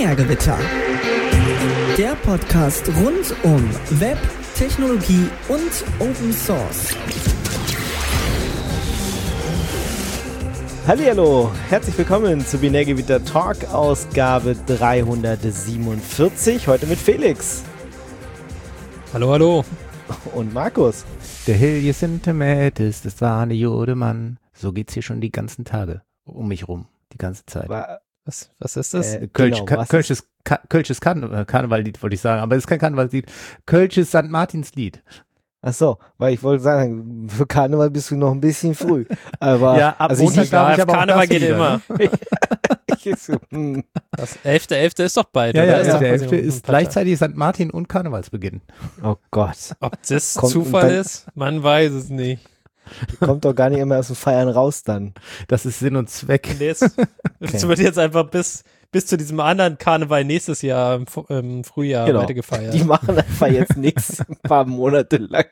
Binärgewitter. Der Podcast rund um Web, Technologie und Open Source. Hallihallo, herzlich willkommen zu Binärgewitter Talk, Ausgabe 347, heute mit Felix. Hallo, hallo. Und Markus. Der Helios-Intermetis, das war eine Jodemann. So geht's hier schon die ganzen Tage um mich rum, die ganze Zeit. Was ist das? Kölsches Karnevallied, wollte ich sagen, aber es ist kein Karnevallied. Kölsches St. Martinslied. Ach so, weil ich wollte sagen, für Karneval bist du noch ein bisschen früh. Aber ja, ab also Montag darf ich aber Karneval geht immer. Das 11.11. ist doch bald. Ja, oder? der 11. ist gleichzeitig St. Martin und Karnevalsbeginn. Oh Gott. Ob das Zufall ist? Man weiß es nicht. Kommt doch gar nicht immer aus dem Feiern raus dann. Das ist Sinn und Zweck. Nee, es wird jetzt einfach bis zu diesem anderen Karneval nächstes Jahr im Frühjahr weiter gefeiert. Die machen einfach jetzt nichts ein paar Monate lang.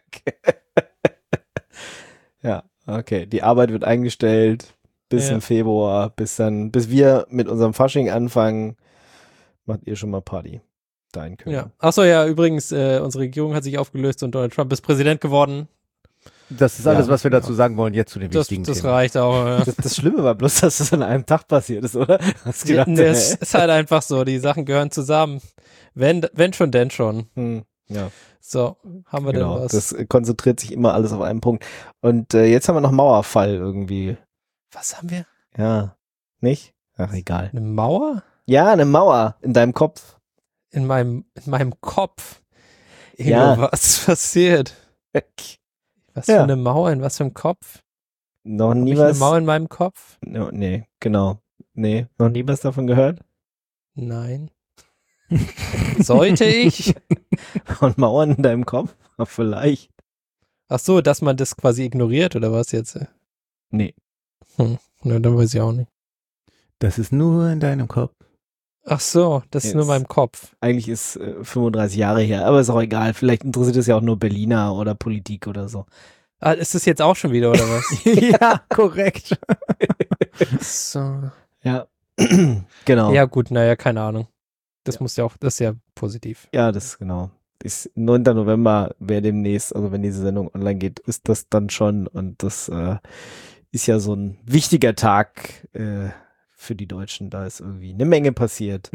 Ja, okay. Die Arbeit wird eingestellt bis im Februar, bis wir mit unserem Fasching anfangen, macht ihr schon mal Party. Da in Köln. Ja. Achso, ja, übrigens, unsere Regierung hat sich aufgelöst und Donald Trump ist Präsident geworden. Das ist alles, was wir dazu sagen wollen, jetzt zu dem wichtigen Thema. Das reicht auch. Ja. Das Schlimme war bloß, dass das an einem Tag passiert ist, oder? Hast du gedacht, es ist halt einfach so, die Sachen gehören zusammen. Wenn schon, denn schon. Ja. So, haben wir denn was? Das konzentriert sich immer alles auf einen Punkt. Und jetzt haben wir noch Mauerfall irgendwie. Was haben wir? Ja. Nicht? Ach, egal. Eine Mauer? Ja, eine Mauer in deinem Kopf. In meinem Kopf. Was passiert? Was für eine Mauer in was für einem Kopf? Noch nie Hab ich was. Eine Mauer in meinem Kopf? No, nee, genau. Nee, noch nie was davon gehört? Nein. Sollte ich? Und Mauern in deinem Kopf? Ach, vielleicht. Ach so, dass man das quasi ignoriert oder was jetzt? Nee. Na, dann weiß ich auch nicht. Das ist nur in deinem Kopf. Ach so, das ist nur in meinem Kopf. Eigentlich ist 35 Jahre her, aber ist auch egal. Vielleicht interessiert es ja auch nur Berliner oder Politik oder so. Ah, ist das jetzt auch schon wieder, oder was? Ja, korrekt. So. Ja, genau. Ja gut, naja, keine Ahnung. Das muss ja auch, das ist ja positiv. Ja, das genau. Ist 9. November wäre demnächst, also wenn diese Sendung online geht, ist das dann schon und das ist ja so ein wichtiger Tag für die Deutschen. Da ist irgendwie eine Menge passiert.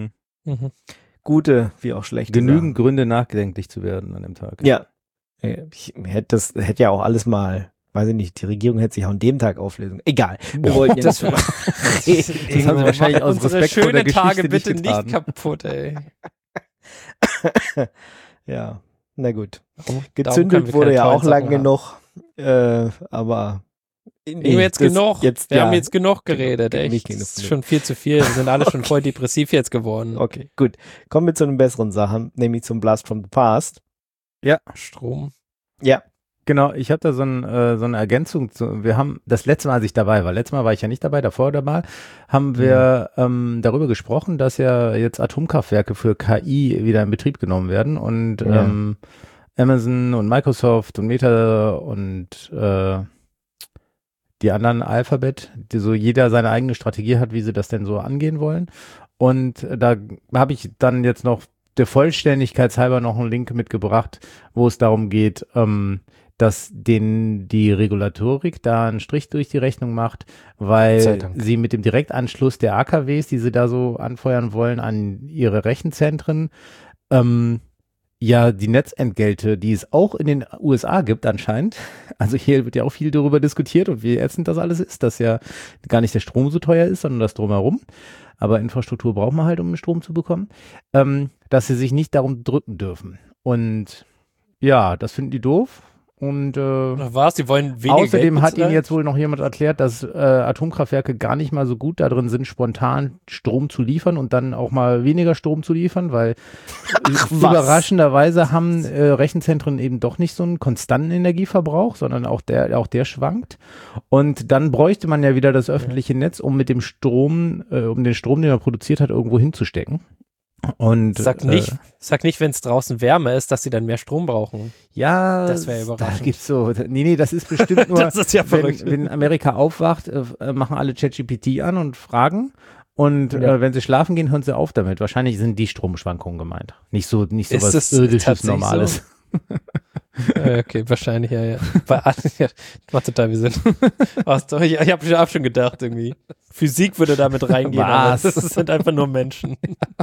Gute wie auch schlechte Genügend Gründe, nachdenklich zu werden an dem Tag. Ja. Hätte ja auch alles mal, weiß ich nicht, die Regierung hätte sich auch an dem Tag auflösen. Egal. Wir wollten ja nicht das haben sie wahrscheinlich aus Unsere Respekt vor der schönen Tage Geschichte bitte getan. nicht kaputt, ey. Ja, na gut. Darum können Gezündelt wir wurde keine ja tollen auch lang Sachen genug, aber wir haben jetzt genug geredet, echt. Genug. Das ist schon viel zu viel. Wir sind alle schon voll depressiv jetzt geworden. Okay, gut. Kommen wir zu den besseren Sachen, nämlich zum Blast from the Past. Ja, Strom. Ja. genau. Ich habe da so eine Ergänzung zu. Wir haben das letzte Mal, als ich dabei war, letztes Mal war ich ja nicht dabei, davor dabei, haben wir darüber gesprochen, dass ja jetzt Atomkraftwerke für KI wieder in Betrieb genommen werden und Amazon und Microsoft und Meta und die anderen Alphabet, die so jeder seine eigene Strategie hat, wie sie das denn so angehen wollen. Und da habe ich dann jetzt noch der Vollständigkeit halber noch einen Link mitgebracht, wo es darum geht, dass denen die Regulatorik da einen Strich durch die Rechnung macht, weil sie mit dem Direktanschluss der AKWs, die sie da so anfeuern wollen, an ihre Rechenzentren, ja, die Netzentgelte, die es auch in den USA gibt anscheinend, also hier wird ja auch viel darüber diskutiert und wie ätzend das alles ist, dass ja gar nicht der Strom so teuer ist, sondern das Drumherum, aber Infrastruktur braucht man halt, um den Strom zu bekommen, dass sie sich nicht darum drücken dürfen. Und ja, das finden die doof. Und was? Die wollen weniger außerdem Geld hat ihnen bezahlen? jetzt wohl noch jemand erklärt, dass Atomkraftwerke gar nicht mal so gut da drin sind, spontan Strom zu liefern und dann auch mal weniger Strom zu liefern, weil überraschenderweise haben Rechenzentren eben doch nicht so einen konstanten Energieverbrauch, sondern auch der schwankt. Und dann bräuchte man ja wieder das öffentliche Netz, um mit dem Strom, um den Strom, den man produziert hat, irgendwo hinzustecken. Und sag nicht, wenn es draußen wärmer ist, dass sie dann mehr Strom brauchen. Ja, das wäre überraschend. Da gibt's so, nee, das ist bestimmt nur, das ist ja verrückt. wenn Amerika aufwacht, machen alle ChatGPT an und fragen Und wenn sie schlafen gehen, hören sie auf damit. Wahrscheinlich sind die Stromschwankungen gemeint. Nicht so was irdisches, Normales. So? Okay, wahrscheinlich, ja. Macht total viel Sinn. Ich habe schon gedacht, irgendwie. Physik würde damit reingehen, aber das sind einfach nur Menschen.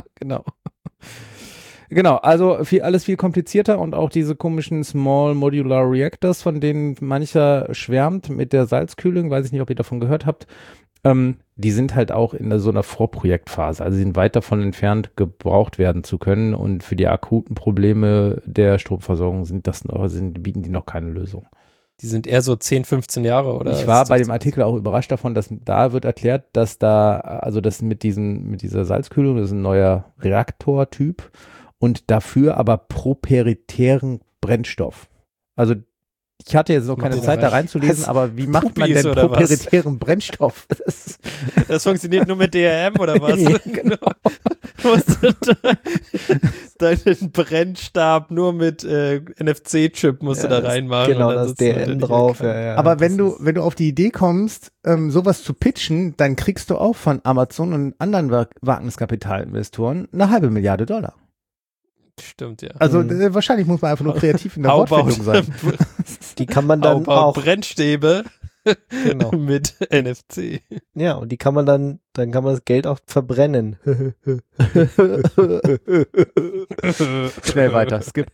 Genau, also alles viel komplizierter und auch diese komischen Small Modular Reactors, von denen mancher schwärmt mit der Salzkühlung, weiß ich nicht, ob ihr davon gehört habt, die sind halt auch in so einer Vorprojektphase, also sie sind weit davon entfernt, gebraucht werden zu können und für die akuten Probleme der Stromversorgung bieten die noch keine Lösung. Die sind eher so 10, 15 Jahre, oder? Ich war bei dem Artikel auch überrascht davon, dass da wird erklärt, dass das mit dieser Salzkühlung, das ist ein neuer Reaktortyp und dafür aber proprietären Brennstoff. Also ich hatte jetzt noch keine Zeit, da reinzulesen, aber wie macht man denn proprietären Brennstoff? Das funktioniert nur mit DRM oder was? Ja, genau. Deinen Brennstab nur mit NFC-Chip musst du da reinmachen. Genau, das DRM drauf. Ja. Aber wenn du auf die Idee kommst, sowas zu pitchen, dann kriegst du auch von Amazon und anderen Wagniskapitalinvestoren $500 Milliarden. Stimmt, ja. Also wahrscheinlich muss man einfach nur kreativ in der Wortfindung sein. Die kann man dann auch Brennstäbe mit NFC. Ja, und die kann man dann kann man das Geld auch verbrennen. Schnell weiter, skip.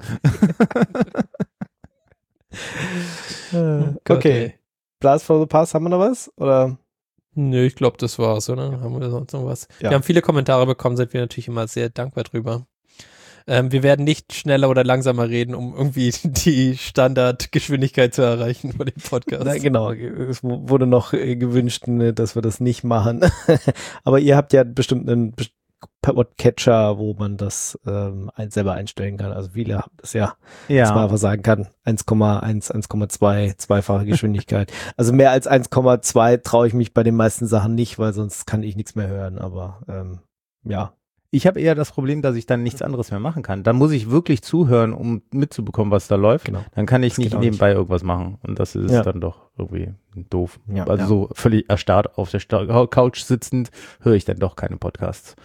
Okay. Blast for the Pass, haben wir noch was? Oder? Nö, ich glaube, das war's, oder? Haben wir sonst noch was? Ja. Wir haben viele Kommentare bekommen, sind wir natürlich immer sehr dankbar drüber. Wir werden nicht schneller oder langsamer reden, um irgendwie die Standardgeschwindigkeit zu erreichen bei dem Podcast. Na, genau, es wurde noch gewünscht, dass wir das nicht machen. Aber ihr habt ja bestimmt einen Podcatcher, wo man das selber einstellen kann. Also viele haben das dass man einfach sagen kann, 1,1, 1,2, zweifache Geschwindigkeit. Also mehr als 1,2 traue ich mich bei den meisten Sachen nicht, weil sonst kann ich nichts mehr hören. Aber ja. Ich habe eher das Problem, dass ich dann nichts anderes mehr machen kann. Dann muss ich wirklich zuhören, um mitzubekommen, was da läuft. Genau. Dann kann ich nicht nebenbei irgendwas machen. Und das ist dann doch irgendwie doof. Ja, also so völlig erstarrt auf der Couch sitzend höre ich dann doch keine Podcasts.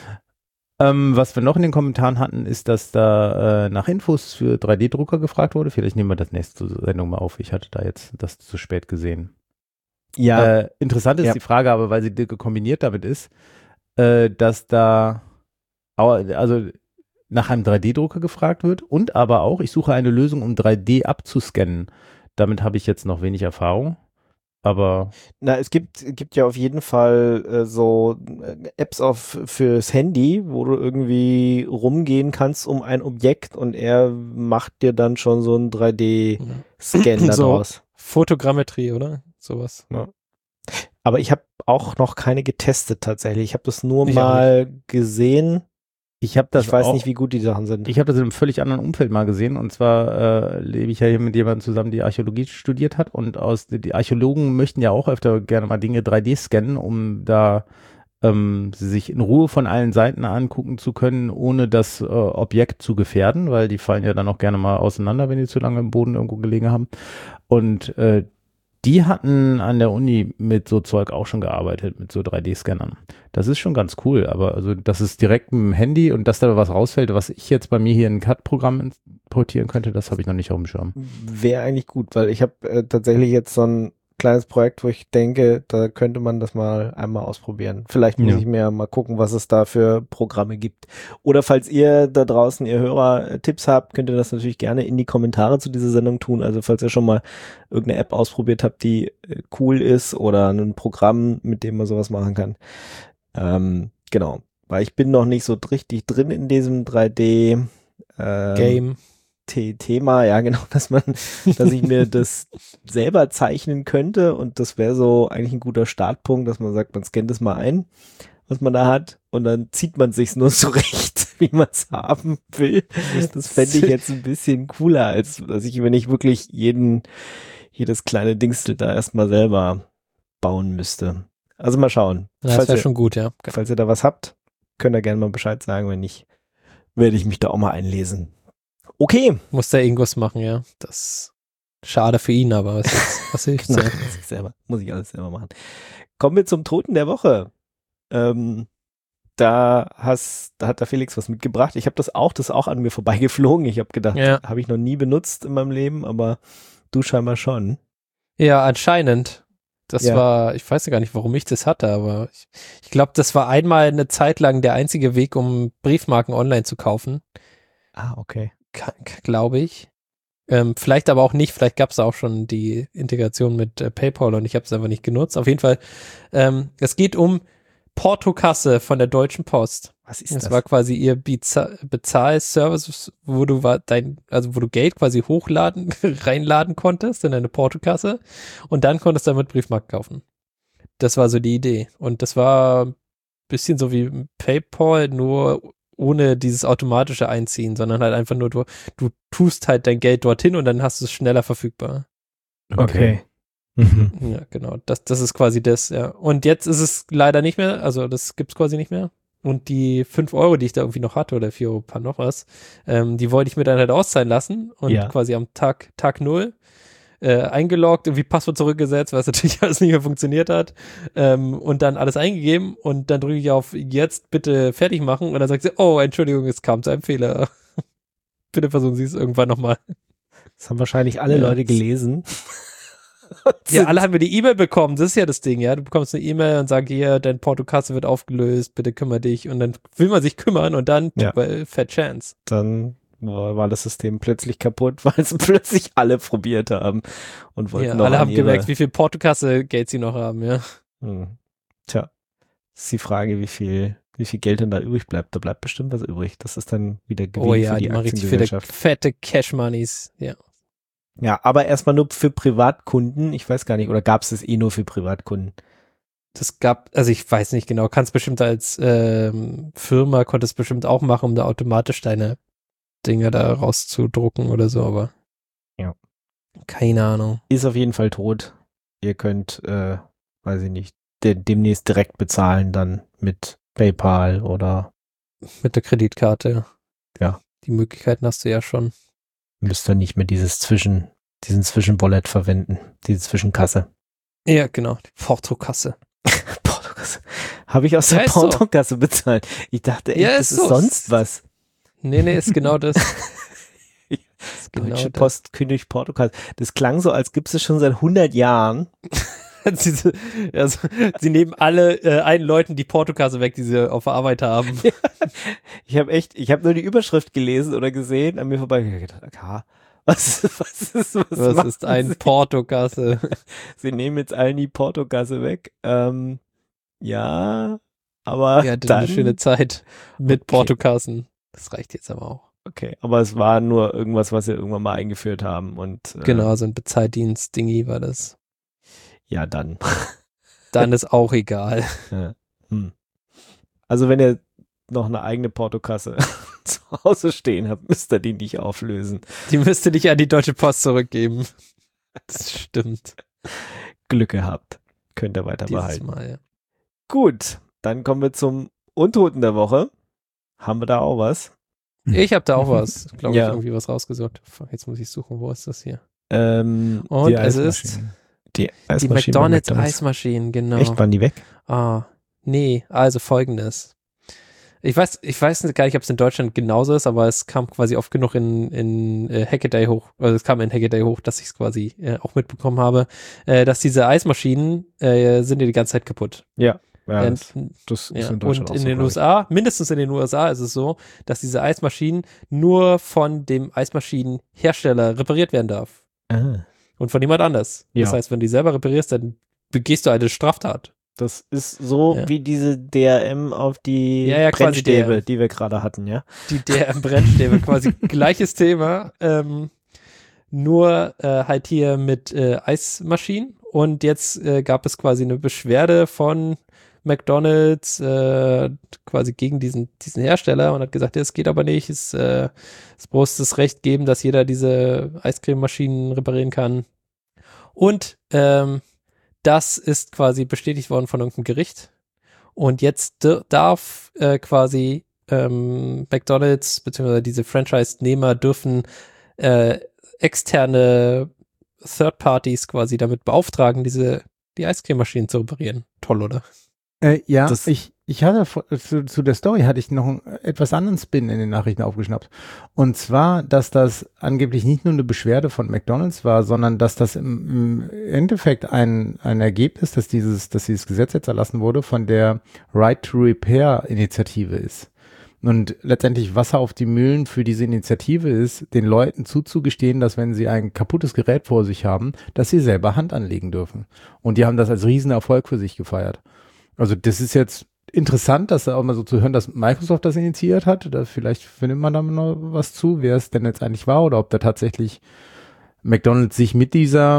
Was wir noch in den Kommentaren hatten, ist, dass da nach Infos für 3D-Drucker gefragt wurde. Vielleicht nehmen wir das nächste Sendung mal auf. Ich hatte da jetzt das zu spät gesehen. Ja. Interessant ist die Frage, aber weil sie kombiniert damit ist, dass da also nach einem 3D-Drucker gefragt wird und aber auch, ich suche eine Lösung, um 3D abzuscannen. Damit habe ich jetzt noch wenig Erfahrung, aber... Na, es gibt ja auf jeden Fall so Apps fürs Handy, wo du irgendwie rumgehen kannst um ein Objekt und er macht dir dann schon so einen 3D-Scan daraus. So Fotogrammetrie, oder? Sowas. Ja. Aber ich habe auch noch keine getestet tatsächlich. Ich habe das nur mal gesehen. Ich weiß nicht, wie gut die Sachen sind. Ich habe das in einem völlig anderen Umfeld mal gesehen. Und zwar lebe ich ja hier mit jemandem zusammen, die Archäologie studiert hat. Und die Archäologen möchten ja auch öfter gerne mal Dinge 3D scannen, um da sie sich in Ruhe von allen Seiten angucken zu können, ohne das Objekt zu gefährden, weil die fallen ja dann auch gerne mal auseinander, wenn die zu lange im Boden irgendwo gelegen haben. Und die hatten an der Uni mit so Zeug auch schon gearbeitet, mit so 3D-Scannern. Das ist schon ganz cool, aber also das ist direkt mit dem Handy und dass da was rausfällt, was ich jetzt bei mir hier in ein CAD-Programm importieren könnte, das habe ich noch nicht auf dem Schirm. Wäre eigentlich gut, weil ich habe tatsächlich jetzt so ein kleines Projekt, wo ich denke, da könnte man das mal einmal ausprobieren. Vielleicht muss ich mir mal gucken, was es da für Programme gibt. Oder falls ihr da draußen, ihr Hörer, Tipps habt, könnt ihr das natürlich gerne in die Kommentare zu dieser Sendung tun. Also falls ihr schon mal irgendeine App ausprobiert habt, die cool ist oder ein Programm, mit dem man sowas machen kann. Genau. Weil ich bin noch nicht so richtig drin in diesem 3D Game. Thema, ja genau, dass ich mir das selber zeichnen könnte und das wäre so eigentlich ein guter Startpunkt, dass man sagt, man scannt es mal ein, was man da hat und dann zieht man sich's nur zurecht, wie man es haben will. Das fände ich jetzt ein bisschen cooler, als wenn ich wirklich jedes kleine Dingsel da erstmal selber bauen müsste. Also mal schauen. Ja, das wäre schon gut, ja. Falls ihr da was habt, könnt ihr gerne mal Bescheid sagen, wenn nicht, werde ich mich da auch mal einlesen. Okay. Muss der irgendwas machen, ja. Das schade für ihn, aber was hilft's ja. Muss ich alles selber machen. Kommen wir zum Toten der Woche. Da hat der Felix was mitgebracht. Ich habe das ist auch an mir vorbeigeflogen. Ich habe gedacht, habe ich noch nie benutzt in meinem Leben, aber du scheinbar schon. Ja, anscheinend. Das war, ich weiß ja gar nicht, warum ich das hatte, aber ich glaube, das war einmal eine Zeit lang der einzige Weg, um Briefmarken online zu kaufen. Ah, okay. Glaube ich. Vielleicht aber auch nicht, vielleicht gab es auch schon die Integration mit PayPal und ich habe es einfach nicht genutzt. Auf jeden Fall, es geht um Portokasse von der Deutschen Post. Was ist das? Das war quasi ihr Bezahlservice, wo du Geld quasi reinladen konntest in eine Portokasse und dann konntest du damit Briefmarken kaufen. Das war so die Idee. Und das war ein bisschen so wie PayPal, nur ohne dieses automatische Einziehen, sondern halt einfach nur, du tust halt dein Geld dorthin und dann hast du es schneller verfügbar. Okay. Ja, genau. Das ist quasi das, ja. Und jetzt ist es leider nicht mehr, also das gibt's quasi nicht mehr. Und die 5 Euro, die ich da irgendwie noch hatte, oder 4 Euro paar noch was, die wollte ich mir dann halt auszahlen lassen und quasi am Tag 0 eingeloggt, irgendwie Passwort zurückgesetzt, was natürlich alles nicht mehr funktioniert hat, und dann alles eingegeben und dann drücke ich auf jetzt bitte fertig machen und dann sagt sie, oh, Entschuldigung, es kam zu einem Fehler. Bitte versuchen Sie es irgendwann nochmal. Das haben wahrscheinlich alle Leute gelesen. Ja, alle haben wir die E-Mail bekommen, das ist ja das Ding, ja. Du bekommst eine E-Mail und sagst, hier, dein Portokasse wird aufgelöst, bitte kümmere dich. Und dann will man sich kümmern und dann Fat Chance. Dann war das System plötzlich kaputt, weil es plötzlich alle probiert haben und wollten noch alle haben gemerkt, wie viel Portokasse-Geld sie noch haben, ja. Tja, ist die Frage, wie viel Geld denn da übrig bleibt. Da bleibt bestimmt was übrig. Das ist dann wieder Gewinn für die Aktiengesellschaft. Viele fette Cash-Moneys, ja. Ja, aber erstmal nur für Privatkunden. Ich weiß gar nicht, oder gab es das nur für Privatkunden? Also ich weiß nicht genau, kannst bestimmt als Firma, konntest bestimmt auch machen, um da automatisch deine Dinger da rauszudrucken oder so, aber ja, keine Ahnung. Ist auf jeden Fall tot. Ihr könnt, weiß ich nicht, demnächst direkt bezahlen dann mit PayPal oder mit der Kreditkarte. Ja. Die Möglichkeiten hast du ja schon. Müsst ihr nicht mehr diesen Zwischenwallet verwenden, diese Zwischenkasse. Ja, genau, die Portokasse. Portokasse. Habe ich aus der Portokasse bezahlt. Ich dachte echt, das ist sonst was. Nee, ist genau das. Deutsche Post kündigt Portokasse. Das klang so, als gibt es schon seit 100 Jahren. Sie nehmen alle allen Leuten die Portokasse weg, die sie auf der Arbeit haben. Ja, ich habe nur die Überschrift gelesen oder gesehen, an mir vorbei gedacht, was ist ein Portokasse? Sie nehmen jetzt allen die Portokasse weg. Ja, aber ja, dann eine schöne Zeit mit Portokassen. Das reicht jetzt aber auch. Okay, aber es war nur irgendwas, was sie irgendwann mal eingeführt haben und genau, so ein Bezahldienst-Dingi war das. Ja, dann. Dann ist auch egal. Ja. Also wenn ihr noch eine eigene Portokasse zu Hause stehen habt, müsst ihr die nicht auflösen. Die müsst ihr nicht an die Deutsche Post zurückgeben. Das stimmt. Glück gehabt. Könnt ihr weiter behalten. Mal, ja. Gut, dann kommen wir zum Untoten der Woche. Haben wir da auch was? Ich habe da auch was. Glaube ich, irgendwie was rausgesucht. Jetzt muss ich suchen, wo ist das hier? Und es ist die McDonald's Eismaschinen, genau. Echt, waren die weg? Nee, also folgendes. Ich weiß gar nicht, ob es in Deutschland genauso ist, aber es kam quasi oft genug in Hackaday hoch, also es kam in Hackaday hoch, dass ich es quasi auch mitbekommen habe, dass diese Eismaschinen sind ja die ganze Zeit kaputt. Ja. Ja, das ist in Deutschland und auch in den USA, mindestens in den USA ist es so, dass diese Eismaschinen nur von dem Eismaschinenhersteller repariert werden darf. Und von jemand anders. Ja. Das heißt, wenn du die selber reparierst, dann begehst du eine Straftat. Das ist so wie diese DRM auf die Brennstäbe, die wir gerade hatten, ja? Die DRM-Brennstäbe, quasi gleiches Thema, nur halt hier mit Eismaschinen. Und jetzt gab es quasi eine Beschwerde von McDonald's quasi gegen diesen Hersteller und hat gesagt, es geht aber nicht, es muss das Recht geben, dass jeder diese Eiscrememaschinen reparieren kann. Und das ist quasi bestätigt worden von irgendeinem Gericht. Und jetzt darf quasi McDonald's bzw. diese Franchise-Nehmer dürfen externe Third Parties quasi damit beauftragen, die Eiscrememaschinen zu reparieren. Toll, oder? Ja, Ich hatte zu der Story hatte ich noch einen etwas anderen Spin in den Nachrichten aufgeschnappt. Und zwar, dass das angeblich nicht nur eine Beschwerde von McDonald's war, sondern dass das im Endeffekt ein Ergebnis, dass dieses Gesetz jetzt erlassen wurde, von der Right to Repair Initiative ist. Und letztendlich Wasser auf die Mühlen für diese Initiative ist, den Leuten zuzugestehen, dass wenn sie ein kaputtes Gerät vor sich haben, dass sie selber Hand anlegen dürfen. Und die haben das als Riesenerfolg für sich gefeiert. Also das ist jetzt interessant, dass auch mal so zu hören, dass Microsoft das initiiert hat. Da vielleicht findet man da noch was zu, wer es denn jetzt eigentlich war oder ob da tatsächlich McDonald's sich mit dieser,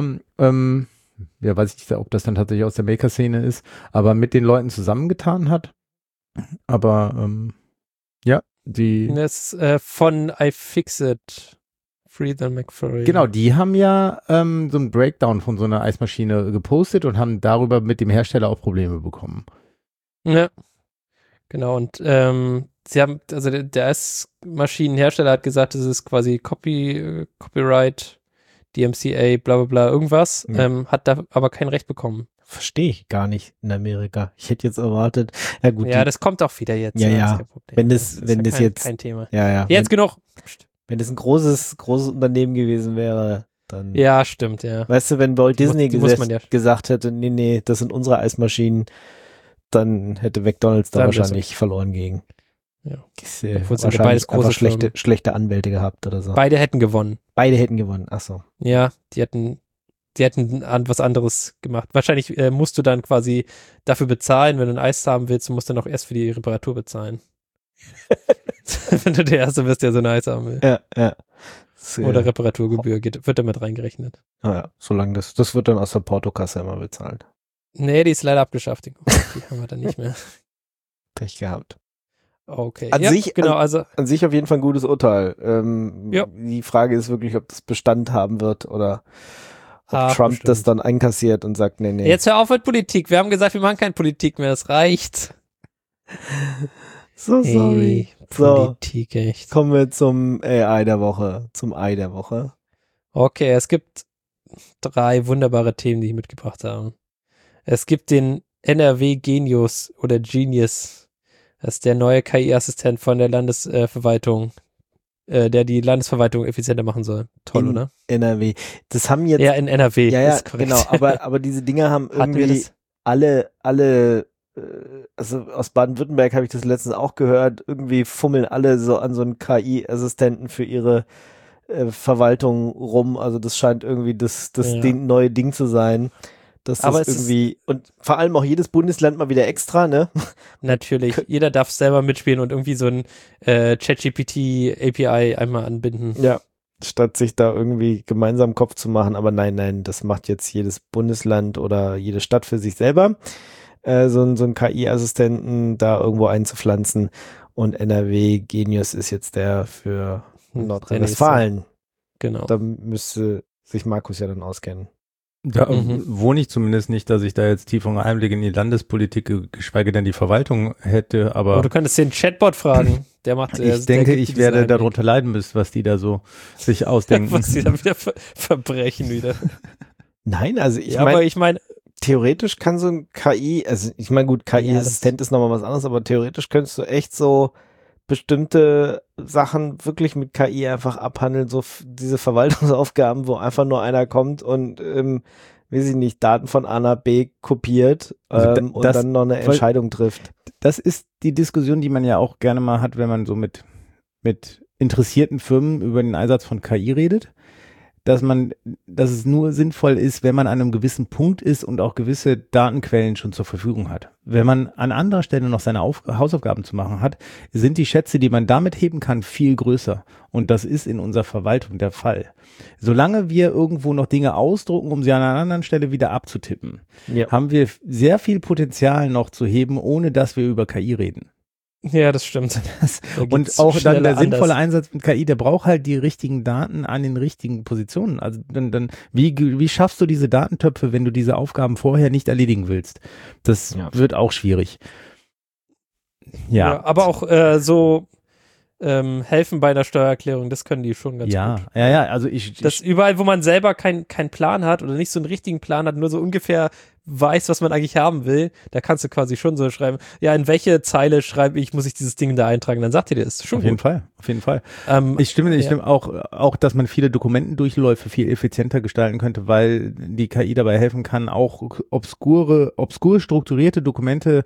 ja weiß ich nicht, ob das dann tatsächlich aus der Maker-Szene ist, aber mit den Leuten zusammengetan hat. Aber ja, Das von iFixit, Free the McFlurry. Genau, die haben ja so einen Breakdown von so einer Eismaschine gepostet und haben darüber mit dem Hersteller auch Probleme bekommen. Ja, genau. Und sie haben, also der Eismaschinenhersteller hat gesagt, es ist quasi Copyright, DMCA, bla bla bla, irgendwas, hat da aber kein Recht bekommen. Verstehe ich gar nicht in Amerika. Ich hätte jetzt erwartet, ja gut. Ja, das kommt auch wieder jetzt. Ja, das ja. ist kein Problem. Wenn das jetzt kein Thema. Ja. Jetzt genug. Wenn das ein großes Unternehmen gewesen wäre, dann. Ja, stimmt, ja. Weißt du, wenn Walt Disney ja gesagt hätte, nee, das sind unsere Eismaschinen, dann hätte McDonald's da wahrscheinlich verloren gegen. Ja. Wahrscheinlich beides große schlechte Anwälte gehabt oder so. Beide hätten gewonnen. Ach so. Ja, die hätten was anderes gemacht. Wahrscheinlich musst du dann quasi dafür bezahlen, wenn du ein Eis haben willst, du musst dann auch erst für die Reparatur bezahlen. Wenn du der Erste bist, der so ein Eis haben will. Ja. Oder Reparaturgebühr wird damit reingerechnet. Ja, solange das wird dann aus der Portokasse immer bezahlt. Nee, die ist leider abgeschafft. Die haben wir dann nicht mehr. Pech gehabt. Okay. An sich auf jeden Fall ein gutes Urteil. Ja. Die Frage ist wirklich, ob das Bestand haben wird oder ob Trump bestimmt. das dann einkassiert und sagt, nee. Jetzt hör auf mit Politik. Wir haben gesagt, wir machen keine Politik mehr. Das reicht. So sorry. Politik, echt. Kommen wir zum Ei der Woche. Okay, es gibt 3 wunderbare Themen, die ich mitgebracht habe. Es gibt den NRW Genius oder Genius. Das ist der neue KI-Assistent von der Landesverwaltung, der die Landesverwaltung effizienter machen soll. Toll, oder? NRW. Das haben jetzt. Ja, in NRW. Ja, ist korrekt. genau. Aber diese Dinge haben irgendwie alle, also aus Baden-Württemberg habe ich das letztens auch gehört, irgendwie fummeln alle so an so einen KI-Assistenten für ihre Verwaltung rum. Also das scheint irgendwie das neue Ding zu sein. Aber das irgendwie, und vor allem auch jedes Bundesland mal wieder extra, ne? Natürlich. Jeder darf selber mitspielen und irgendwie so ein ChatGPT-API einmal anbinden. Ja, statt sich da irgendwie gemeinsam Kopf zu machen. Aber nein, das macht jetzt jedes Bundesland oder jede Stadt für sich selber. So einen KI-Assistenten da irgendwo einzupflanzen. Und NRW Genius ist jetzt der für Nordrhein-Westfalen. Genau. Da müsste sich Markus ja dann auskennen. Da wohne ich zumindest nicht, dass ich da jetzt tieferen Einblick in die Landespolitik, geschweige denn die Verwaltung hätte, aber. Du könntest den Chatbot fragen. Der macht. Ich denke, ich werde darunter leiden müssen, was die da so sich ausdenken. Was die da wieder verbrechen wieder. Nein, also ich meine, theoretisch kann so ein KI, also ich meine, gut, KI-Assistent ist nochmal was anderes, aber theoretisch könntest du echt so bestimmte Sachen wirklich mit KI einfach abhandeln, so diese Verwaltungsaufgaben, wo einfach nur einer kommt und, weiß ich nicht, Daten von A nach B kopiert und dann noch eine Entscheidung trifft. Das ist die Diskussion, die man ja auch gerne mal hat, wenn man so mit interessierten Firmen über den Einsatz von KI redet. Dass es nur sinnvoll ist, wenn man an einem gewissen Punkt ist und auch gewisse Datenquellen schon zur Verfügung hat. Wenn man an anderer Stelle noch seine Hausaufgaben zu machen hat, sind die Schätze, die man damit heben kann, viel größer. Und das ist in unserer Verwaltung der Fall. Solange wir irgendwo noch Dinge ausdrucken, um sie an einer anderen Stelle wieder abzutippen, haben wir sehr viel Potenzial noch zu heben, ohne dass wir über KI reden. Ja, das stimmt. Und auch dann der sinnvolle Einsatz mit KI, der braucht halt die richtigen Daten an den richtigen Positionen. Also dann wie schaffst du diese Datentöpfe, wenn du diese Aufgaben vorher nicht erledigen willst? Das wird auch schwierig. Ja, aber auch helfen bei der Steuererklärung, das können die schon ganz gut. Ja, also das überall, wo man selber keinen Plan hat oder nicht so einen richtigen Plan hat, nur so ungefähr weiß, was man eigentlich haben will, da kannst du quasi schon so schreiben, ja, in welche Zeile muss ich dieses Ding da eintragen, dann sagt ihr das schon. Auf jeden Fall. Ich stimme auch, dass man viele Dokumentendurchläufe viel effizienter gestalten könnte, weil die KI dabei helfen kann, auch obskur strukturierte Dokumente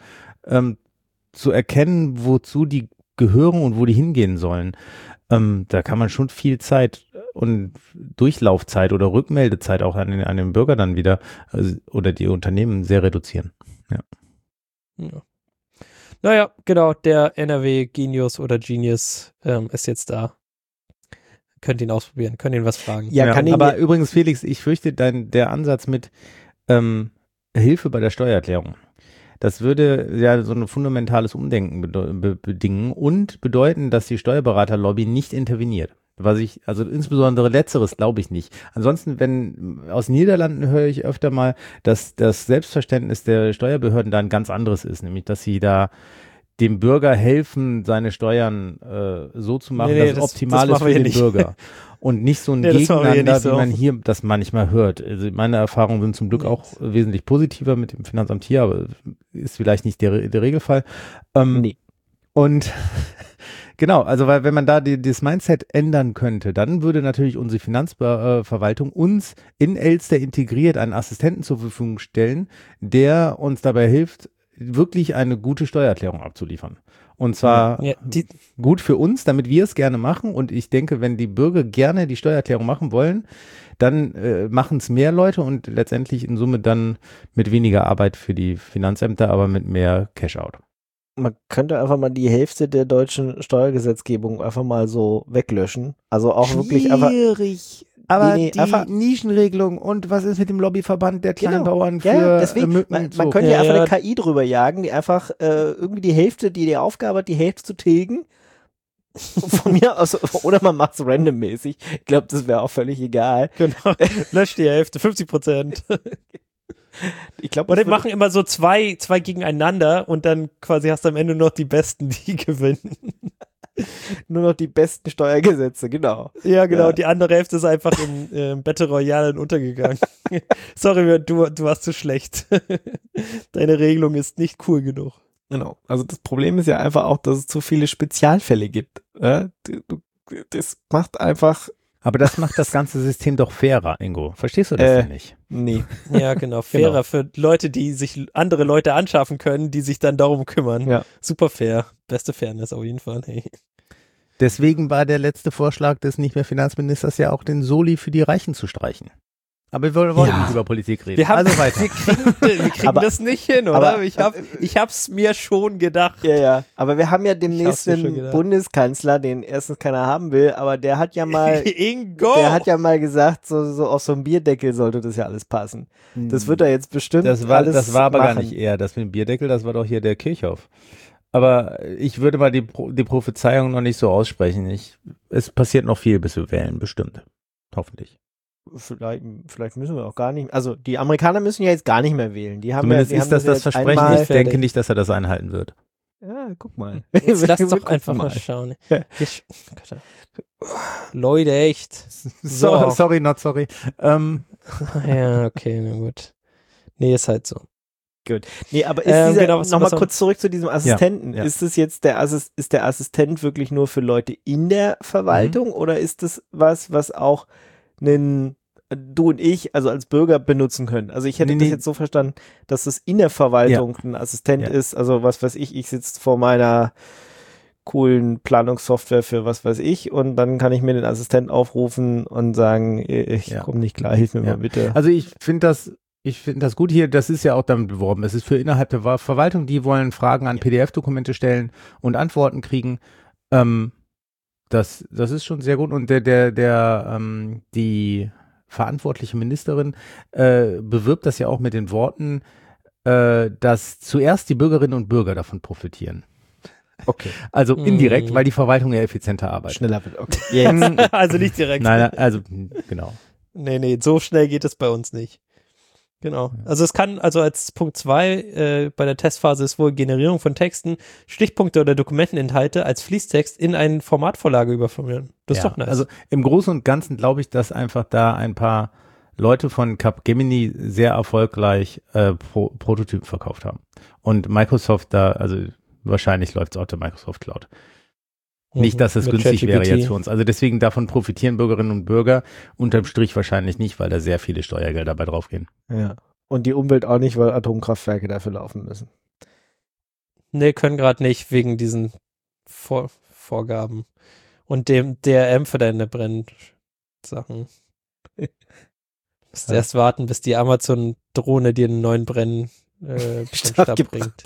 zu erkennen, wozu die gehören und wo die hingehen sollen. Da kann man schon viel Zeit und Durchlaufzeit oder Rückmeldezeit auch an den Bürger dann wieder oder die Unternehmen sehr reduzieren. Ja. Naja, genau, der NRW Genius oder Genius ist jetzt da. Könnt ihn ausprobieren, könnt ihn was fragen. Ja, aber übrigens, Felix, ich fürchte, der Ansatz mit Hilfe bei der Steuererklärung, das würde ja so ein fundamentales Umdenken bedingen und bedeuten, dass die Steuerberaterlobby nicht interveniert. Also insbesondere Letzteres glaube ich nicht. Ansonsten, aus den Niederlanden höre ich öfter mal, dass das Selbstverständnis der Steuerbehörden da ein ganz anderes ist, nämlich dass sie da dem Bürger helfen, seine Steuern so zu machen, dass es optimal ist für den Bürger. Und nicht so ein Gegeneinander, wie man hier das manchmal hört. Also meine Erfahrungen sind zum Glück auch wesentlich positiver mit dem Finanzamt hier, aber ist vielleicht nicht der Regelfall. Und genau, also weil wenn man da das Mindset ändern könnte, dann würde natürlich unsere Finanzverwaltung uns in Elster integriert einen Assistenten zur Verfügung stellen, der uns dabei hilft, wirklich eine gute Steuererklärung abzuliefern. Und zwar gut für uns, damit wir es gerne machen. Und ich denke, wenn die Bürger gerne die Steuererklärung machen wollen, dann machen es mehr Leute und letztendlich in Summe dann mit weniger Arbeit für die Finanzämter, aber mit mehr Cash-out. Man könnte einfach mal die Hälfte der deutschen Steuergesetzgebung einfach mal so weglöschen. Also auch wirklich einfach. Aber die Nischenregelung und was ist mit dem Lobbyverband der Kleinbauern für deswegen, Mücken? Man könnte ja einfach eine KI drüber jagen, die einfach irgendwie die Hälfte, die Aufgabe hat, die Hälfte zu tilgen. Von mir aus, oder man macht es randommäßig. Ich glaube, das wäre auch völlig egal. Genau. Löscht die Hälfte, 50%. Ich glaube, und die machen immer so zwei gegeneinander und dann quasi hast du am Ende noch die Besten, die gewinnen. Nur noch die besten Steuergesetze, genau. Ja, genau. Ja. Die andere Hälfte ist einfach im Battle Royale untergegangen. Sorry, du warst zu schlecht. Deine Regelung ist nicht cool genug. Genau. Also das Problem ist ja einfach auch, dass es zu viele Spezialfälle gibt. Das macht einfach. Aber das macht das ganze System doch fairer, Ingo. Verstehst du das denn nicht? Nee. Ja, genau. Fairer für Leute, die sich andere Leute anschaffen können, die sich dann darum kümmern. Ja. Super fair. Beste Fairness auf jeden Fall. Hey. Deswegen war der letzte Vorschlag des nicht mehr Finanzministers ja auch, den Soli für die Reichen zu streichen. Aber wir wollen nicht über Politik reden. Wir kriegen das nicht hin, oder? Aber, ich hab's mir schon gedacht. Ja. Aber wir haben ja demnächst einen Bundeskanzler, den erstens keiner haben will, aber der hat ja mal gesagt, so auf so einem Bierdeckel sollte das ja alles passen. Das wird er jetzt bestimmt das war aber gar nicht er. Das mit dem Bierdeckel, das war doch hier der Kirchhoff. Aber ich würde mal die Prophezeiung noch nicht so aussprechen. Es passiert noch viel, bis wir wählen, bestimmt. Hoffentlich. Vielleicht müssen wir auch gar nicht. Also die Amerikaner müssen ja jetzt gar nicht mehr wählen. Die haben Zumindest ist das Versprechen. Ich denke nicht, dass er das einhalten wird. Ja, guck mal. Jetzt lass doch einfach mal schauen. Leute, echt. Sorry, not sorry. Ja, okay, na gut. Nee, ist halt so. Gut. Nee, aber ist nochmal kurz zurück zu diesem Assistenten. Ja. Ist das jetzt der Assistent wirklich nur für Leute in der Verwaltung oder ist das was auch du und ich, also als Bürger benutzen können? Also ich hätte das jetzt so verstanden, dass das in der Verwaltung ein Assistent ist, also was weiß ich sitze vor meiner coolen Planungssoftware für was weiß ich und dann kann ich mir den Assistenten aufrufen und sagen, ich komme nicht klar, hilf mir mal bitte. Also ich finde das gut hier, das ist ja auch damit beworben. Es ist für innerhalb der Verwaltung, die wollen Fragen an PDF-Dokumente stellen und Antworten kriegen. Das ist schon sehr gut und die verantwortliche Ministerin bewirbt das ja auch mit den Worten, dass zuerst die Bürgerinnen und Bürger davon profitieren. Okay. Also indirekt, weil die Verwaltung ja effizienter arbeitet. Schneller wird, okay. Jetzt. Also nicht direkt. Nein, also genau. Nee, so schnell geht es bei uns nicht. Genau. Also es kann, als Punkt 2 bei der Testphase ist wohl Generierung von Texten, Stichpunkte oder Dokumenteninhalte als Fließtext in eine Formatvorlage überformieren. Das ist doch nice. Also im Großen und Ganzen glaube ich, dass einfach da ein paar Leute von Capgemini sehr erfolgreich Prototypen verkauft haben. Und Microsoft da, also wahrscheinlich läuft es auch der Microsoft Cloud. Nicht, dass es Mit günstig wäre ChatGPT. jetzt für uns. Also deswegen davon profitieren Bürgerinnen und Bürger unterm Strich wahrscheinlich nicht, weil da sehr viele Steuergelder bei draufgehen. Ja. Und die Umwelt auch nicht, weil Atomkraftwerke dafür laufen müssen. Nee, können gerade nicht, wegen diesen Vorgaben. Und dem DRM für deine Brennsachen. Musst erst warten, bis die Amazon-Drohne dir einen neuen Brennstab bringt.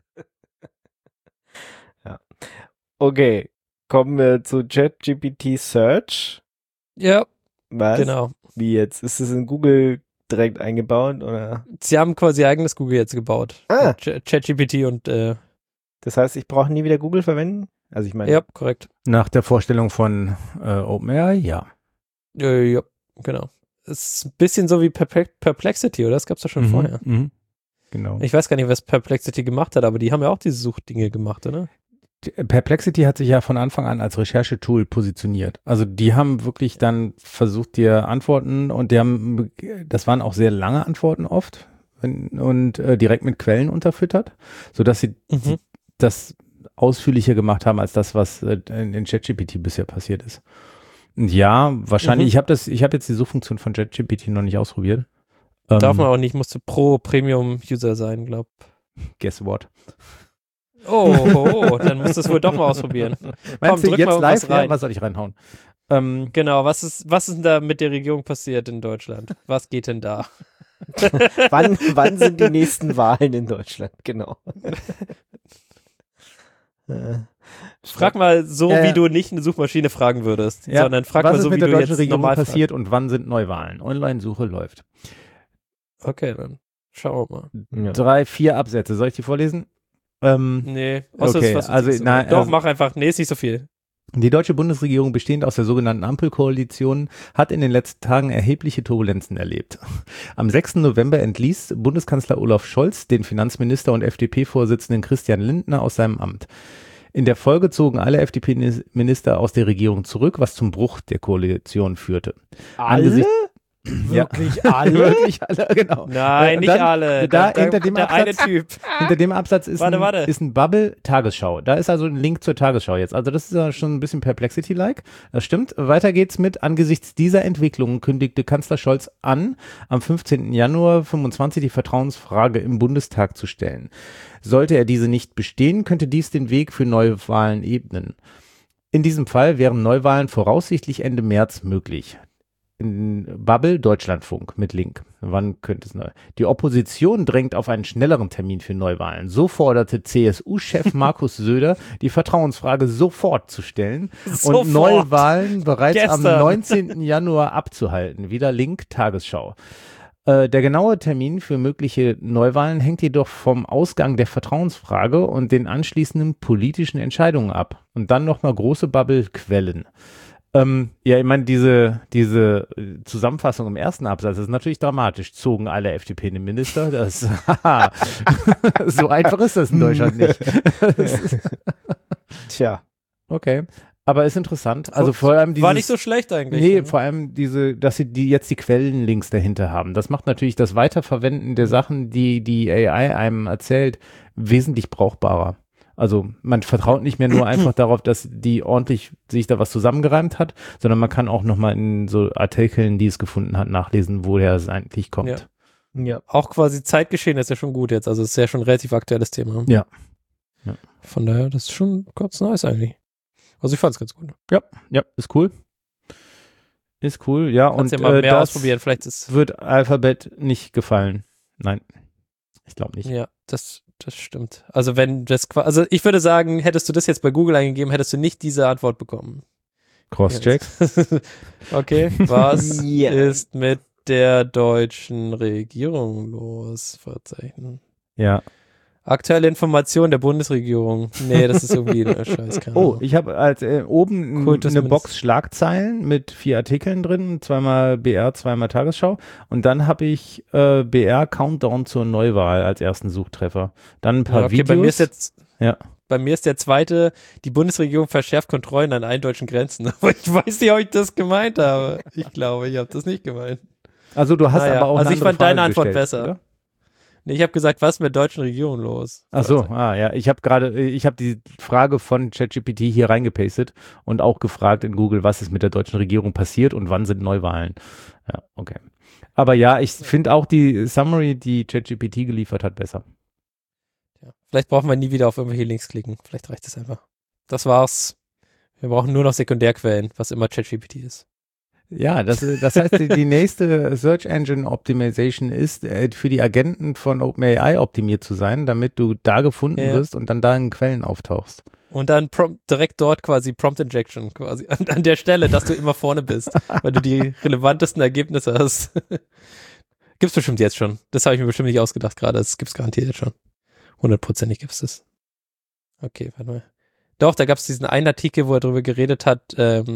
Ja. Okay, kommen wir zu ChatGPT Search. Ja, Was? genau. Wie jetzt? Ist es in Google direkt eingebaut oder? Sie haben quasi ihr eigenes Google jetzt gebaut. Ah. ChatGPT und Das heißt, ich brauche nie wieder Google verwenden? Also ich meine, ja, korrekt. Nach der Vorstellung von OpenAI, ja. Ja, genau. Ist ein bisschen so wie Perplexity, oder? Das gab's doch schon vorher. Mhm. Genau. Ich weiß gar nicht, was Perplexity gemacht hat, aber die haben ja auch diese Suchdinge gemacht, oder? Perplexity hat sich ja von Anfang an als Recherchetool positioniert. Also die haben wirklich dann versucht, dir Antworten und das waren auch sehr lange Antworten oft und direkt mit Quellen unterfüttert, sodass sie das ausführlicher gemacht haben als das, was in ChatGPT bisher passiert ist. Und ja, wahrscheinlich, ich habe jetzt die Suchfunktion von ChatGPT noch nicht ausprobiert. Darf man auch nicht, musste pro Premium-User sein, glaub. Guess what? Oh, dann musst du es wohl doch mal ausprobieren. Meinst du drück jetzt mal live? was rein. Ja, was soll ich reinhauen? Genau, was ist denn da mit der Regierung passiert in Deutschland? Was geht denn da? wann sind die nächsten Wahlen in Deutschland? Genau. Frag mal so, wie du nicht eine Suchmaschine fragen würdest, Ja, sondern frag was mal ist so, mit wie der du deutschen jetzt Regierung normal passiert und wann sind Neuwahlen? Online-Suche läuft. Okay, dann schauen wir mal. Ja. 3, 4 Absätze. Soll ich die vorlesen? Nee, außer Okay, es ist was also, Wichtiges, nein, oder? Doch, also- mach einfach. Nee, ist nicht so viel. Die deutsche Bundesregierung, bestehend aus der sogenannten Ampelkoalition, hat in den letzten Tagen erhebliche Turbulenzen erlebt. Am 6. November entließ Bundeskanzler Olaf Scholz den Finanzminister und FDP-Vorsitzenden Christian Lindner aus seinem Amt. In der Folge zogen alle FDP-Minister aus der Regierung zurück, was zum Bruch der Koalition führte. Alle? Ja. Wirklich alle? Wirklich alle, genau. Nein, Und nicht dann- alle. hinter dem der eine Absatz- Typ. Hinter dem Absatz ist Warte. ist ein Bubble Tagesschau. Da ist also ein Link zur Tagesschau jetzt. Also das ist ja schon ein bisschen Perplexity-like. Das stimmt. Weiter geht's mit: Angesichts dieser Entwicklungen kündigte Kanzler Scholz an, am 15. Januar 25 die Vertrauensfrage im Bundestag zu stellen. Sollte er diese nicht bestehen, könnte dies den Weg für Neuwahlen ebnen. In diesem Fall wären Neuwahlen voraussichtlich Ende März möglich. In Bubble Deutschlandfunk mit Link. Wann könnte es neu? Die Opposition drängt auf einen schnelleren Termin für Neuwahlen. So forderte CSU-Chef Markus Söder, die Vertrauensfrage sofort zu stellen Sofort. und Neuwahlen bereits am Gestern. 19. Januar abzuhalten. Wieder Link Tagesschau. Der genaue Termin für mögliche Neuwahlen hängt jedoch vom Ausgang der Vertrauensfrage und den anschließenden politischen Entscheidungen ab. Und dann nochmal große Bubble-Quellen. Ja, ich meine, diese Zusammenfassung im ersten Absatz ist natürlich dramatisch. Zogen alle FDP-Minister. Das so einfach ist das in Deutschland nicht. Tja. Okay. Aber ist interessant. Also vor allem War nicht so schlecht eigentlich. Nee, ne? vor allem dass sie jetzt die Quellenlinks dahinter haben. Das macht natürlich das Weiterverwenden der Sachen, die AI einem erzählt, wesentlich brauchbarer. Also man vertraut nicht mehr nur einfach darauf, dass die ordentlich sich da was zusammengereimt hat, sondern man kann auch nochmal in so Artikeln, die es gefunden hat, nachlesen, woher es eigentlich kommt. Ja. Ja. Auch quasi Zeitgeschehen ist ja schon gut jetzt. Also es ist ja schon ein relativ aktuelles Thema. Ja. Von daher, das ist schon ganz nice eigentlich. Also ich fand es ganz gut. Ja, ist cool. Ist cool, ja. Kannst Und ja mal mehr das ausprobieren. Vielleicht ist wird Alphabet nicht gefallen. Nein, ich glaube nicht. ja, das stimmt. Also wenn das also ich würde sagen, hättest du das jetzt bei Google eingegeben, hättest du nicht diese Antwort bekommen. Crosscheck. Okay, was Ja. ist mit der deutschen Regierung los? Verzeichnen. Ja. Aktuelle Information der Bundesregierung. Nee, das ist irgendwie ein Scheiß. keine Oh, Ahnung. ich habe als oben Kultusminister- eine Box Schlagzeilen mit 4 Artikeln drin, zweimal BR, zweimal Tagesschau. Und dann habe ich BR Countdown zur Neuwahl als ersten Suchtreffer. Dann ein paar Ja, okay, Videos. bei mir ist jetzt Ja. Bei mir ist der zweite, die Bundesregierung verschärft Kontrollen an allen deutschen Grenzen. Aber ich weiß nicht, ob ich das gemeint habe. Ich glaube, ich habe das nicht gemeint. Also du hast aber auch also eine ich andere fand deine Frage Antwort gestellt, besser. oder? Nee, ich habe gesagt, was ist mit der deutschen Regierung los? Ach so, ja, ich habe die Frage von ChatGPT hier reingepastet und auch gefragt in Google, was ist mit der deutschen Regierung passiert und wann sind Neuwahlen. Ja, okay. Aber ja, ich finde auch die Summary, die ChatGPT geliefert hat, besser. Ja. Vielleicht brauchen wir nie wieder auf irgendwelche Links klicken. Vielleicht reicht es einfach. Das war's. Wir brauchen nur noch Sekundärquellen, was immer ChatGPT ist. Ja, das heißt, die nächste Search Engine Optimization ist, für die Agenten von OpenAI optimiert zu sein, damit du da gefunden wirst und dann da in Quellen auftauchst. Und dann direkt dort quasi Prompt Injection quasi an der Stelle, dass du immer vorne bist, weil du die relevantesten Ergebnisse hast. Gibt's bestimmt jetzt schon. Das habe ich mir bestimmt nicht ausgedacht gerade. Das gibt's garantiert jetzt schon. 100%ig gibt's das. Okay, warte mal. Doch, da gab's diesen einen Artikel, wo er darüber geredet hat,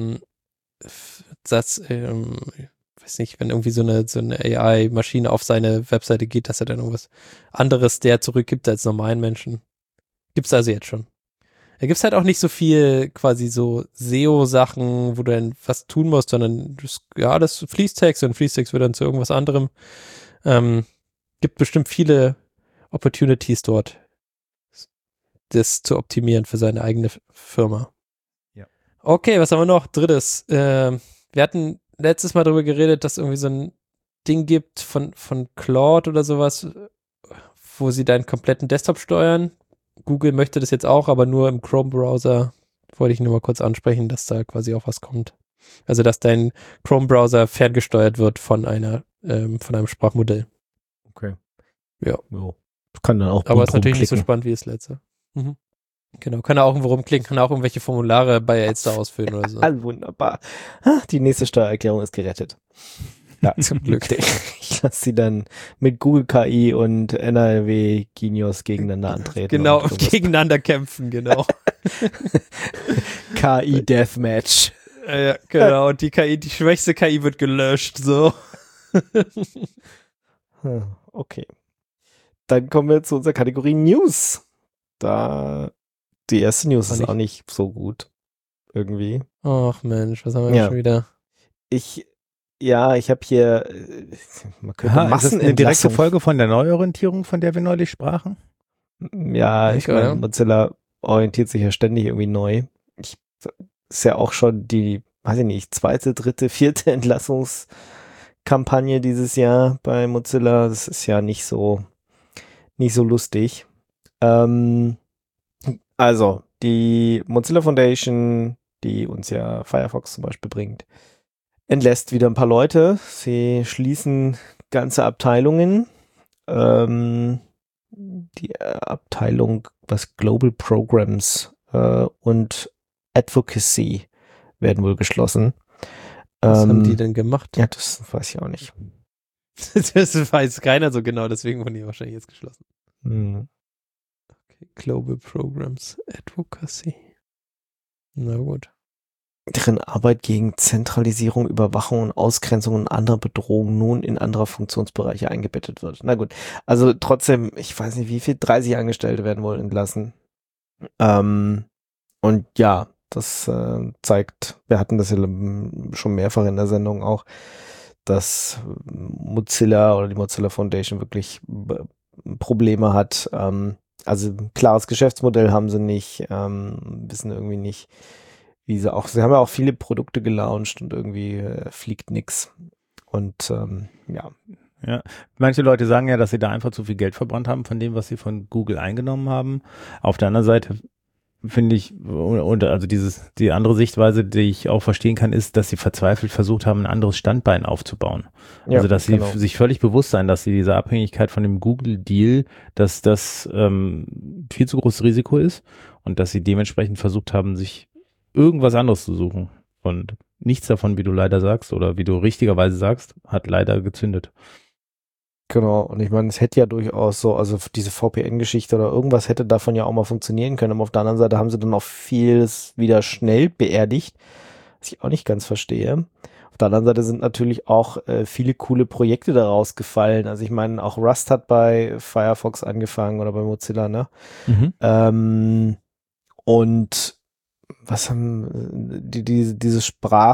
dass, weiß nicht, wenn irgendwie so eine AI-Maschine auf seine Webseite geht, dass er dann irgendwas anderes der zurückgibt als normalen Menschen. Gibt's also jetzt schon. Da gibt's halt auch nicht so viel quasi so SEO-Sachen, wo du dann was tun musst, sondern das Fließtext und Fließtext wird dann zu irgendwas anderem. Gibt bestimmt viele Opportunities dort, das zu optimieren für seine eigene Firma. Ja. Okay, was haben wir noch? Drittes. Wir hatten letztes Mal darüber geredet, dass irgendwie so ein Ding gibt von Claude oder sowas, wo sie deinen kompletten Desktop steuern. Google möchte das jetzt auch, aber nur im Chrome-Browser. Wollte ich nur mal kurz ansprechen, dass da quasi auch was kommt. Also, dass dein Chrome-Browser ferngesteuert wird von einem Sprachmodell. Okay. Ja. Kann dann auch Aber ist natürlich nicht so rumklicken. spannend wie das letzte. Mhm. Genau, kann er auch irgendwo rumklicken, kann er auch irgendwelche Formulare bei Elster ausfüllen oder so. Wunderbar. Die nächste Steuererklärung ist gerettet. Ja, zum Glück. Ich lasse sie dann mit Google KI und NRW Genius gegeneinander antreten. Genau, gegeneinander kämpfen, genau. KI Deathmatch. Ja, genau, und die schwächste KI wird gelöscht, so. Okay. Dann kommen wir zu unserer Kategorie News. Die erste News ist auch nicht so gut. Irgendwie. Ach Mensch, was haben wir schon wieder? Ich habe hier man könnte Ist das eine direkte Massenentlassung. Folge von der Neuorientierung, von der wir neulich sprachen? Ja, ich meine, Mozilla orientiert sich ja ständig irgendwie neu. Ist ja auch schon die, weiß ich nicht, 2., 3., 4. Entlassungskampagne dieses Jahr bei Mozilla. Das ist ja nicht so lustig. Also, die Mozilla Foundation, die uns ja Firefox zum Beispiel bringt, entlässt wieder ein paar Leute. Sie schließen ganze Abteilungen. Die Abteilung, was Global Programs und Advocacy werden wohl geschlossen. Was haben die denn gemacht? Ja, das weiß ich auch nicht. Das weiß keiner so genau, deswegen wurden die wahrscheinlich jetzt geschlossen. Hm. Okay, Global Programs Advocacy. Na gut. Deren Arbeit gegen Zentralisierung, Überwachung und Ausgrenzung und andere Bedrohungen nun in andere Funktionsbereiche eingebettet wird. Na gut, also trotzdem, ich weiß nicht wie viel, 30 Angestellte werden wohl entlassen. Und ja, das zeigt, wir hatten das ja schon mehrfach in der Sendung auch, dass Mozilla oder die Mozilla Foundation wirklich Probleme hat. Also ein klares Geschäftsmodell haben sie nicht, wissen irgendwie nicht, sie haben ja auch viele Produkte gelauncht und irgendwie fliegt nix. Und ja. Manche Leute sagen ja, dass sie da einfach zu viel Geld verbrannt haben von dem, was sie von Google eingenommen haben. Auf der anderen Seite finde ich, und also die andere Sichtweise, die ich auch verstehen kann, ist, dass sie verzweifelt versucht haben, ein anderes Standbein aufzubauen. Ja, also, dass sie sich völlig bewusst sein, dass sie diese Abhängigkeit von dem Google-Deal, dass das viel zu großes Risiko ist und dass sie dementsprechend versucht haben, sich irgendwas anderes zu suchen. Und nichts davon, wie du leider sagst oder wie du richtigerweise sagst, hat leider gezündet. Genau, und ich meine, es hätte ja durchaus so, also diese VPN-Geschichte oder irgendwas hätte davon ja auch mal funktionieren können, aber auf der anderen Seite haben sie dann auch vieles wieder schnell beerdigt, was ich auch nicht ganz verstehe. Auf der anderen Seite sind natürlich auch viele coole Projekte daraus gefallen. Also ich meine, auch Rust hat bei Firefox angefangen oder bei Mozilla, ne? Und was haben diese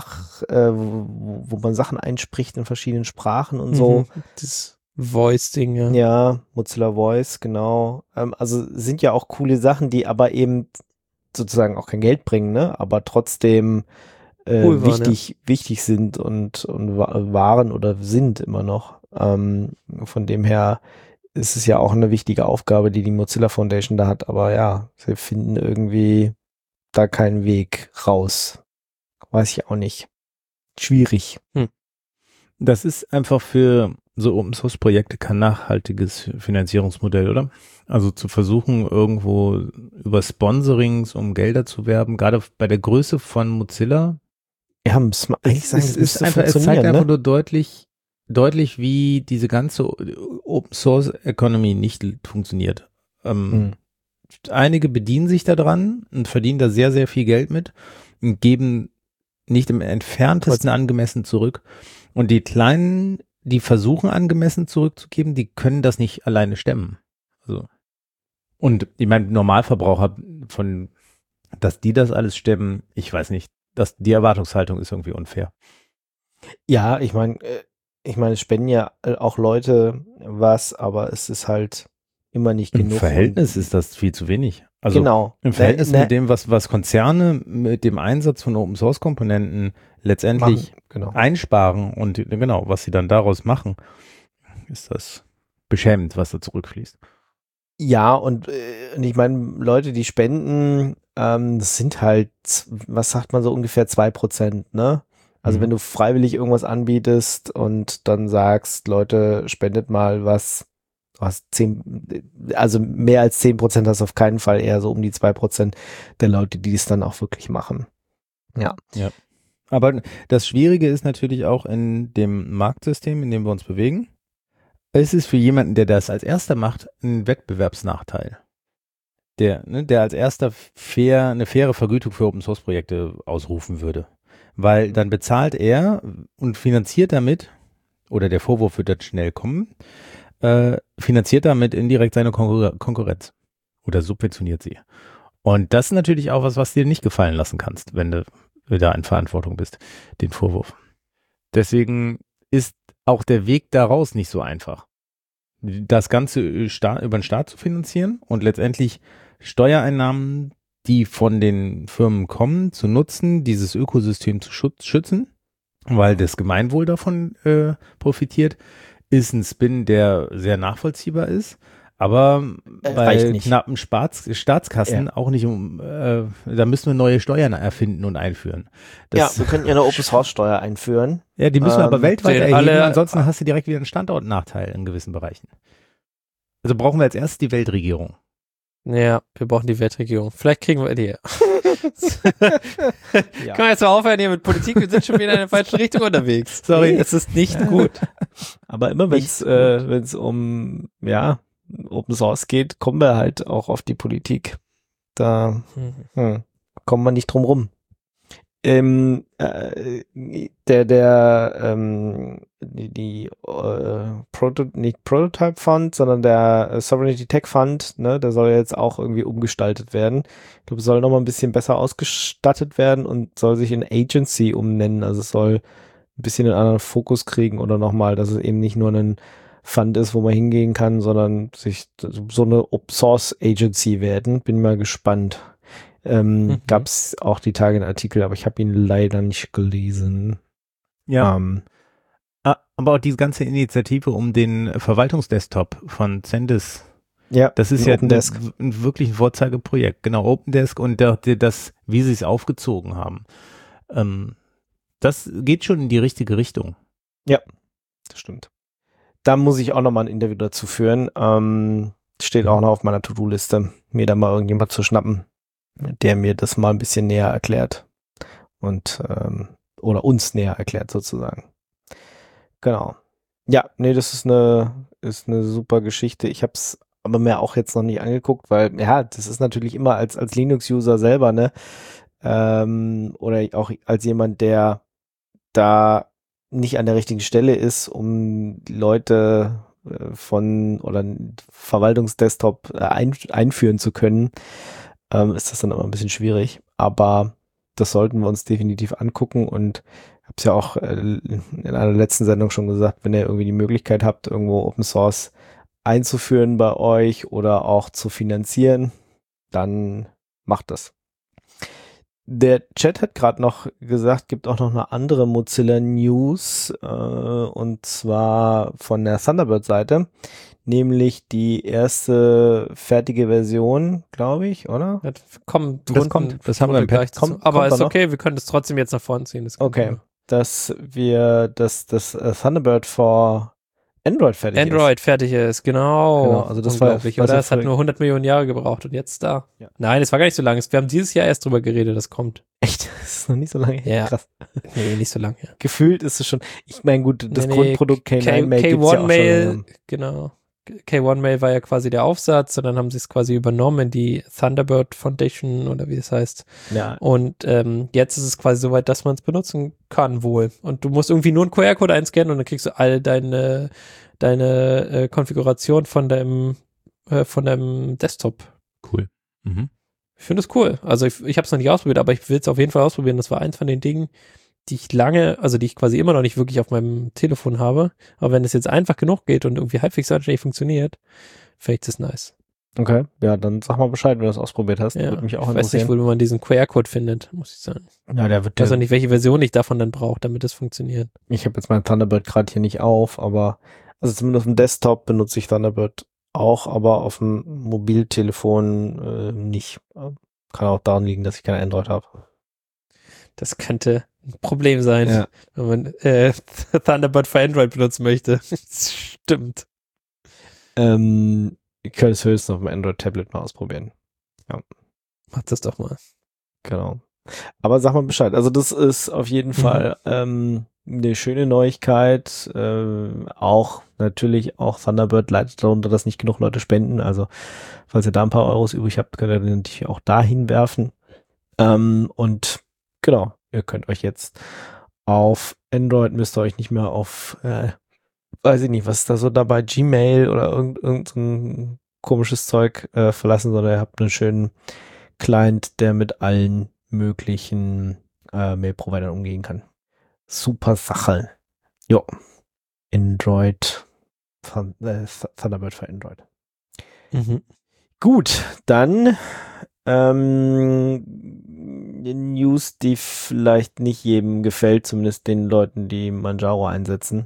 wo man Sachen einspricht in verschiedenen Sprachen und so. Das Voice-Ding, ja. Ja, Mozilla Voice, genau. Also sind ja auch coole Sachen, die aber eben sozusagen auch kein Geld bringen, ne? Aber trotzdem Cool waren, wichtig sind und waren oder sind immer noch. Von dem her ist es ja auch eine wichtige Aufgabe, die Mozilla Foundation da hat. Aber ja, sie finden irgendwie da keinen Weg raus. Weiß ich auch nicht. Schwierig. Das ist einfach für so Open-Source-Projekte kein nachhaltiges Finanzierungsmodell, oder? Also zu versuchen, irgendwo über Sponsorings, um Gelder zu werben, gerade bei der Größe von Mozilla. Ja, muss man eigentlich sagen, es zeigt einfach nur deutlich, wie diese ganze Open-Source-Economy nicht funktioniert. Einige bedienen sich daran und verdienen da sehr, sehr viel Geld mit und geben nicht im entferntesten angemessen zurück. Und die Kleinen, die versuchen angemessen zurückzugeben, die können das nicht alleine stemmen. Also. Und ich meine, Normalverbraucher, dass die das alles stemmen, ich weiß nicht, die Erwartungshaltung ist irgendwie unfair. Ja, ich meine, es spenden ja auch Leute was, aber es ist halt immer nicht genug. Im Verhältnis ist das viel zu wenig. Also genau. Im Verhältnis mit dem, was Konzerne mit dem Einsatz von Open-Source-Komponenten letztendlich einsparen und genau, was sie dann daraus machen, ist das beschämend, was da zurückfließt. Ja, und ich meine, Leute, die spenden, das sind halt, was sagt man so, ungefähr 2%, ne? Also wenn du freiwillig irgendwas anbietest und dann sagst, Leute, spendet mal was, also mehr als 10% hast du auf keinen Fall, eher so um die 2% der Leute, die es dann auch wirklich machen. Ja. Aber das Schwierige ist natürlich auch in dem Marktsystem, in dem wir uns bewegen. Es ist für jemanden, der das als erster macht, ein Wettbewerbsnachteil. Der als erster eine faire Vergütung für Open-Source-Projekte ausrufen würde. Weil dann bezahlt er und finanziert damit, oder der Vorwurf wird dann schnell kommen, finanziert damit indirekt seine Konkurrenz. Oder subventioniert sie. Und das ist natürlich auch was du dir nicht gefallen lassen kannst, wenn du da in Verantwortung bist, den Vorwurf. Deswegen ist auch der Weg daraus nicht so einfach. Das Ganze über den Staat zu finanzieren und letztendlich Steuereinnahmen, die von den Firmen kommen, zu nutzen, dieses Ökosystem zu schützen, weil das Gemeinwohl davon profitiert, ist ein Spin, der sehr nachvollziehbar ist, aber bei knappen Staatskassen auch nicht da müssen wir neue Steuern erfinden und einführen. Wir könnten ja eine Open-Source-Steuer einführen. Ja, die müssen wir aber weltweit erheben, ansonsten hast du direkt wieder einen Standortnachteil in gewissen Bereichen. Also brauchen wir als erstes die Weltregierung. Ja, wir brauchen die Weltregierung. Vielleicht kriegen wir die. Können wir jetzt mal aufhören hier mit Politik? Wir sind schon wieder in der falschen Richtung unterwegs. Sorry, es ist nicht gut. Aber immer wenn es um Open Source geht, kommen wir halt auch auf die Politik. Da kommen wir nicht drum rum. Nicht Prototype Fund, sondern der Sovereignty Tech Fund, ne, der soll jetzt auch irgendwie umgestaltet werden. Ich glaube, es soll nochmal ein bisschen besser ausgestattet werden und soll sich in Agency umnennen. Also es soll ein bisschen einen anderen Fokus kriegen oder nochmal, dass es eben nicht nur ein Fund ist, wo man hingehen kann, sondern sich so eine Open Source Agency werden. Bin mal gespannt. Gab es auch die Tage einen Artikel, aber ich habe ihn leider nicht gelesen. Ja. Aber auch diese ganze Initiative um den Verwaltungsdesktop von Zendesk. Ja, das ist ja wirklich ein Vorzeigeprojekt. Genau, OpenDesk und das, wie sie es aufgezogen haben. Das geht schon in die richtige Richtung. Ja, das stimmt. Da muss ich auch nochmal ein Interview dazu führen. Steht auch noch auf meiner To-Do-Liste, mir da mal irgendjemand zu schnappen, der mir das mal ein bisschen näher erklärt und oder uns näher erklärt sozusagen. Genau. Ja, nee, das ist eine super Geschichte. Ich habe es aber mir auch jetzt noch nicht angeguckt, weil ja, das ist natürlich immer als Linux-User selber, ne, oder auch als jemand, der da nicht an der richtigen Stelle ist, um die Leute oder Verwaltungsdesktop einführen zu können, ist das dann immer ein bisschen schwierig. aber das sollten wir uns definitiv angucken und habe es ja auch in einer letzten Sendung schon gesagt, wenn ihr irgendwie die Möglichkeit habt, irgendwo Open Source einzuführen bei euch oder auch zu finanzieren, dann macht das. Der Chat hat gerade noch gesagt, gibt auch noch eine andere Mozilla News und zwar von der Thunderbird-Seite, nämlich die erste fertige Version, glaube ich, oder? Das kommt. Das haben wir im Pad. Aber ist okay, wir können das trotzdem jetzt nach vorne ziehen. Okay, dass wir das Thunderbird for Android fertig ist. Genau. Also das war unglaublich, oder? Es hat nur 100 Millionen Jahre gebraucht und jetzt da. Ja. Nein, es war gar nicht so lange. Wir haben dieses Jahr erst drüber geredet, das kommt. Echt? Das ist noch nicht so lange her. Ja. Krass. Nee, nicht so lange her. Gefühlt ist es schon, ich meine gut, das Nee, Grundprodukt K9-Mail gibt's ja auch schon K1-Mail, länger. genau. K1-Mail war ja quasi der Aufsatz und dann haben sie es quasi übernommen in die Thunderbird Foundation oder wie das heißt. Ja, Und jetzt ist es quasi soweit, dass man es benutzen kann wohl. Und du musst irgendwie nur einen QR-Code einscannen und dann kriegst du all deine Konfiguration von deinem Desktop. Cool. Mhm. Ich finde es cool. Also ich habe es noch nicht ausprobiert, aber ich will es auf jeden Fall ausprobieren. Das war eins von den Dingen, die ich quasi immer noch nicht wirklich auf meinem Telefon habe. Aber wenn es jetzt einfach genug geht und irgendwie halbwegs anständig funktioniert, finde ich das nice. okay. Ja, dann sag mal Bescheid, wenn du das ausprobiert hast. Ja. Würde mich auch Ich weiß nicht, interessieren. wo man diesen QR-Code findet, muss ich sagen. Ja, der wird Ich weiß auch nicht, welche Version ich davon dann brauche, damit es funktioniert. ich habe jetzt mein Thunderbird gerade hier nicht auf, aber also zumindest auf dem Desktop benutze ich Thunderbird auch, aber auf dem Mobiltelefon nicht. Kann auch daran liegen, dass ich kein Android habe. Das könnte ein Problem sein, Ja. wenn man Thunderbird für Android benutzen möchte. Stimmt. Ich könnte es höchstens auf dem Android-Tablet mal ausprobieren. Mach das doch mal. Genau. Aber sag mal Bescheid. Also das ist auf jeden Fall eine schöne Neuigkeit. Auch natürlich auch Thunderbird leidet darunter, dass nicht genug Leute spenden. Also falls ihr da ein paar Euros übrig habt, könnt ihr die natürlich auch dahin werfen. Und genau, ihr könnt euch jetzt auf Android, müsst ihr euch nicht mehr auf, weiß ich nicht, was ist da so dabei, Gmail oder irgend so ein komisches Zeug verlassen, sondern ihr habt einen schönen Client, der mit allen möglichen Mail-Providern umgehen kann. Super Sache. Jo. Android, Thunderbird für Android. Mhm. Gut, dann News, die vielleicht nicht jedem gefällt, zumindest den Leuten, die Manjaro einsetzen.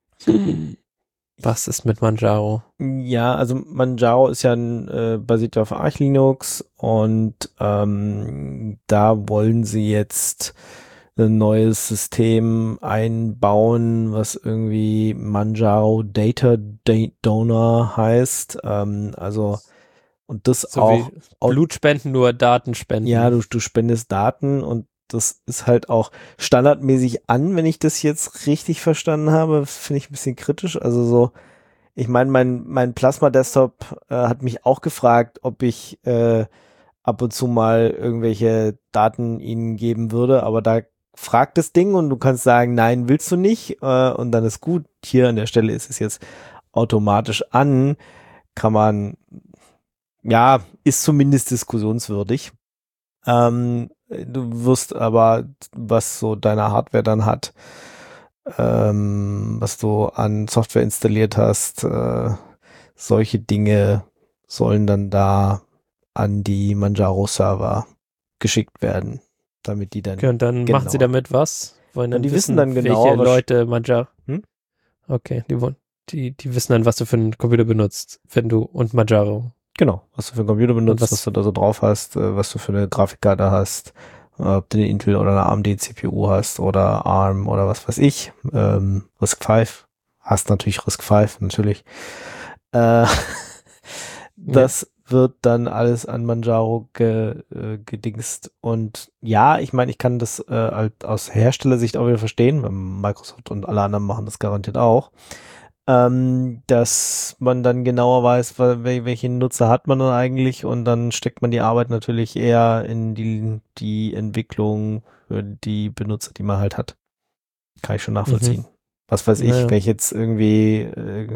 Was ist mit Manjaro? Ja, also Manjaro ist ja basiert auf Arch Linux und da wollen sie jetzt ein neues System einbauen, was irgendwie Manjaro Data Donor heißt. Also und das So auch wie Blutspenden, nur Datenspenden. ja, du spendest Daten und das ist halt auch standardmäßig an, wenn ich das jetzt richtig verstanden habe. Finde ich ein bisschen kritisch. Also so, ich meine, mein Plasma-Desktop hat mich auch gefragt, ob ich ab und zu mal irgendwelche Daten ihnen geben würde, aber da fragt das Ding und du kannst sagen, nein, willst du nicht und dann ist gut. Hier an der Stelle ist es jetzt automatisch an. Kann man, ja, ist zumindest diskussionswürdig. Du wirst aber, was so deine Hardware dann hat, was du an Software installiert hast, solche Dinge sollen dann da an die Manjaro-Server geschickt werden, damit die dann Okay, und dann machen sie damit was? Wollen dann die wissen dann genau, welche was- Leute Manjaro. Hm? Okay, die wissen dann, was du für einen Computer benutzt, wenn du und Manjaro. genau, was du für einen Computer benutzt, was- was du da so drauf hast, was du für eine Grafikkarte hast, ob du eine Intel oder eine AMD CPU hast oder ARM oder was weiß ich, RISC-V, hast natürlich RISC-V, natürlich. Das wird dann alles an Manjaro gedingst und ja, ich meine, ich kann das halt aus Herstellersicht auch wieder verstehen, weil Microsoft und alle anderen machen das garantiert auch, dass man dann genauer weiß, welche Nutzer hat man dann eigentlich und dann steckt man die Arbeit natürlich eher in die Entwicklung für die Benutzer, die man halt hat. Kann ich schon nachvollziehen. Was weiß ich, Ja. wenn ich jetzt irgendwie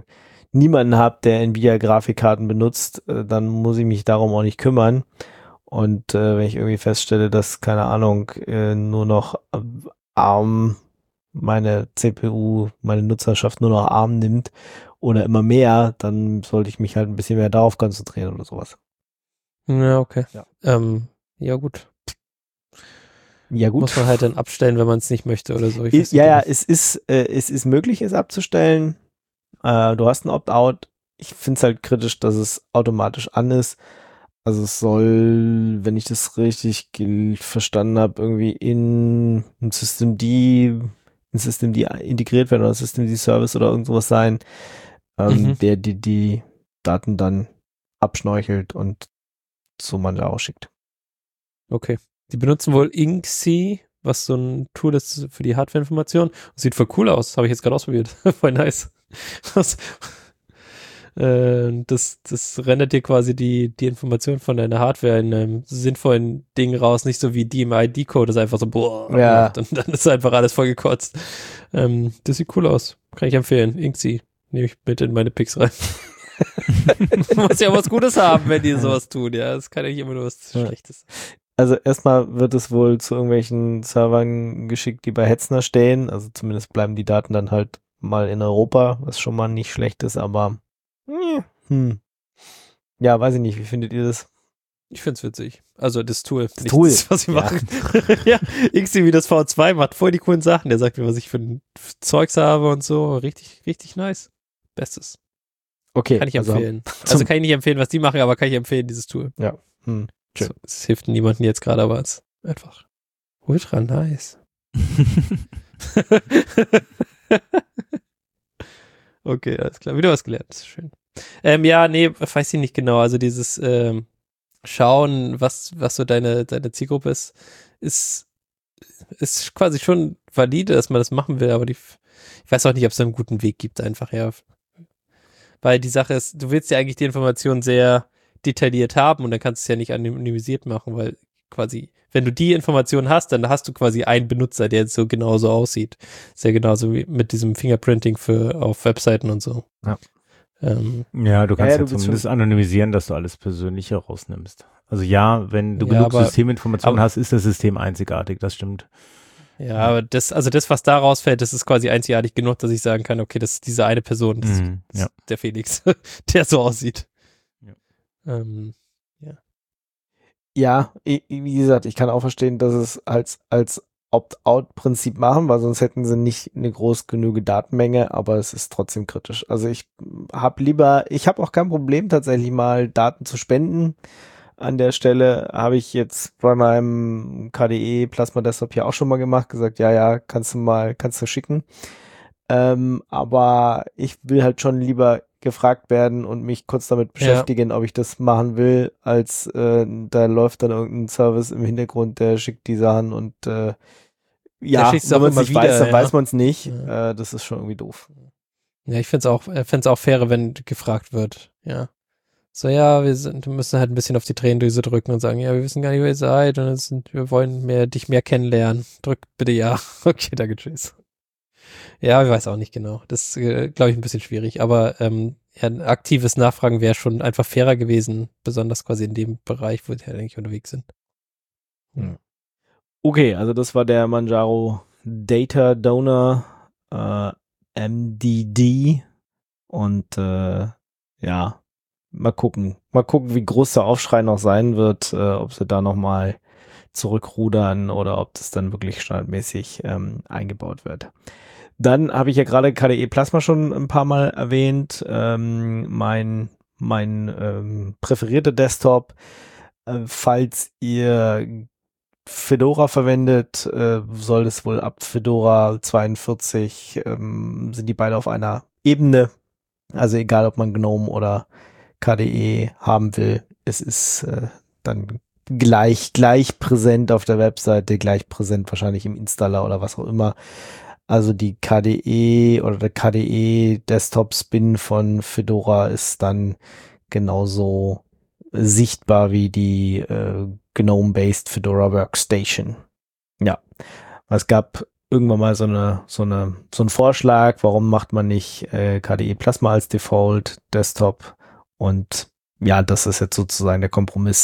niemanden habe, der Nvidia-Grafikkarten benutzt, dann muss ich mich darum auch nicht kümmern. Und wenn ich irgendwie feststelle, dass, keine Ahnung, nur noch ARM meine CPU, meine Nutzerschaft nur noch ARM nimmt oder immer mehr, dann sollte ich mich halt ein bisschen mehr darauf konzentrieren oder sowas. Ja, okay. Ja. Ja, gut. Ja, gut. Muss man halt dann abstellen, wenn man es nicht möchte oder so. Es ist möglich, es abzustellen. Du hast ein Opt-out. Ich finde es halt kritisch, dass es automatisch an ist. Also es soll, wenn ich das richtig verstanden habe, irgendwie in ein Systemd integriert werden oder Systemd-Service oder irgend sowas sein, der die Daten dann abschnorchelt und zu Manjaro schickt. Okay. Die benutzen wohl Inksy, was so ein Tool ist für die Hardware-Information. Sieht voll cool aus. Habe ich jetzt gerade ausprobiert. Voll nice. Das rendert dir quasi die Information von deiner Hardware in einem sinnvollen Ding raus, nicht so wie DMI-Decode, das einfach so macht und dann ist einfach alles voll gekotzt. Das sieht cool aus. Kann ich empfehlen. Inksy. Nehme ich mit in meine Picks rein. Muss ja was Gutes haben, wenn die sowas tun, ja. Das kann ja nicht immer nur was Schlechtes. Also erstmal wird es wohl zu irgendwelchen Servern geschickt, die bei Hetzner stehen. Also zumindest bleiben die Daten dann halt mal in Europa, was schon mal nicht schlecht ist, aber ja, weiß ich nicht. Wie findet ihr das? Ich find's witzig. Also das Tool. Das Tool. Das, was sie machen. Ja, Xi wie das V2 macht voll die coolen Sachen. Der sagt mir, was ich für ein Zeugs habe und so. Richtig, richtig nice. Bestes. Okay. Kann ich empfehlen. Also kann ich nicht empfehlen, was die machen, aber kann ich empfehlen, dieses Tool. Ja. Schön. So, es hilft niemandem jetzt gerade, aber es ist einfach ultra nice. Okay, alles klar. Wieder was gelernt. Das ist schön. Ja, nee, weiß ich nicht genau. Also dieses Schauen, was so deine Zielgruppe ist quasi schon valide, dass man das machen will, aber ich weiß auch nicht, ob es da einen guten Weg gibt einfach, ja. Weil die Sache ist, du willst ja eigentlich die Information sehr detailliert haben und dann kannst du es ja nicht anonymisiert machen, weil quasi, wenn du die Information hast, dann hast du quasi einen Benutzer, der so genauso aussieht. Ist ja genauso wie mit diesem Fingerprinting auf Webseiten und so. Ja. Ja, du kannst ja zumindest anonymisieren, dass du alles Persönliche rausnimmst. Also ja, wenn du genug Systeminformationen hast, ist das System einzigartig, das stimmt. Ja, aber das, was da rausfällt, das ist quasi einzigartig genug, dass ich sagen kann, okay, das ist diese eine Person, das ist der Felix, der so aussieht. Ja, wie gesagt, ich kann auch verstehen, dass es als Opt-out-Prinzip machen, weil sonst hätten sie nicht eine groß genüge Datenmenge, aber es ist trotzdem kritisch. Also ich habe auch kein Problem, tatsächlich mal Daten zu spenden. An der Stelle habe ich jetzt bei meinem KDE Plasma Desktop hier auch schon mal gemacht, gesagt, ja, kannst du schicken. Aber ich will halt schon lieber gefragt werden und mich kurz damit beschäftigen, ob ich das machen will, als da läuft dann irgendein Service im Hintergrund, der schickt die Sachen und wenn man es nicht weiß, dann weiß man es nicht. Ja. Das ist schon irgendwie doof. Ja, ich find's auch fairer, wenn gefragt wird, ja. So, ja, wir müssen halt ein bisschen auf die Tränendüse drücken und sagen, ja, wir wissen gar nicht, wer ihr seid und wir wollen dich mehr kennenlernen. Drück bitte ja. Okay, danke, tschüss. Ja, ich weiß auch nicht genau. Das ist, glaube ich, ein bisschen schwierig, aber ein aktives Nachfragen wäre schon einfach fairer gewesen, besonders quasi in dem Bereich, wo die halt eigentlich unterwegs sind. Ja. Okay, also das war der Manjaro Data Donor MDD und mal gucken, wie groß der Aufschrei noch sein wird, ob sie da nochmal zurückrudern oder ob das dann wirklich standardmäßig eingebaut wird. Dann habe ich ja gerade KDE Plasma schon ein paar Mal erwähnt, mein präferierter Desktop. Falls ihr Fedora verwendet, soll es wohl ab Fedora 42 sind die beide auf einer Ebene. Also egal, ob man GNOME oder KDE haben will, es ist dann gleich präsent auf der Webseite, gleich präsent wahrscheinlich im Installer oder was auch immer. Also die KDE oder der KDE Desktop Spin von Fedora ist dann genauso sichtbar wie die GNOME-based Fedora Workstation. Ja, es gab irgendwann mal so einen Vorschlag, warum macht man nicht KDE Plasma als Default Desktop? Und ja, das ist jetzt sozusagen der Kompromiss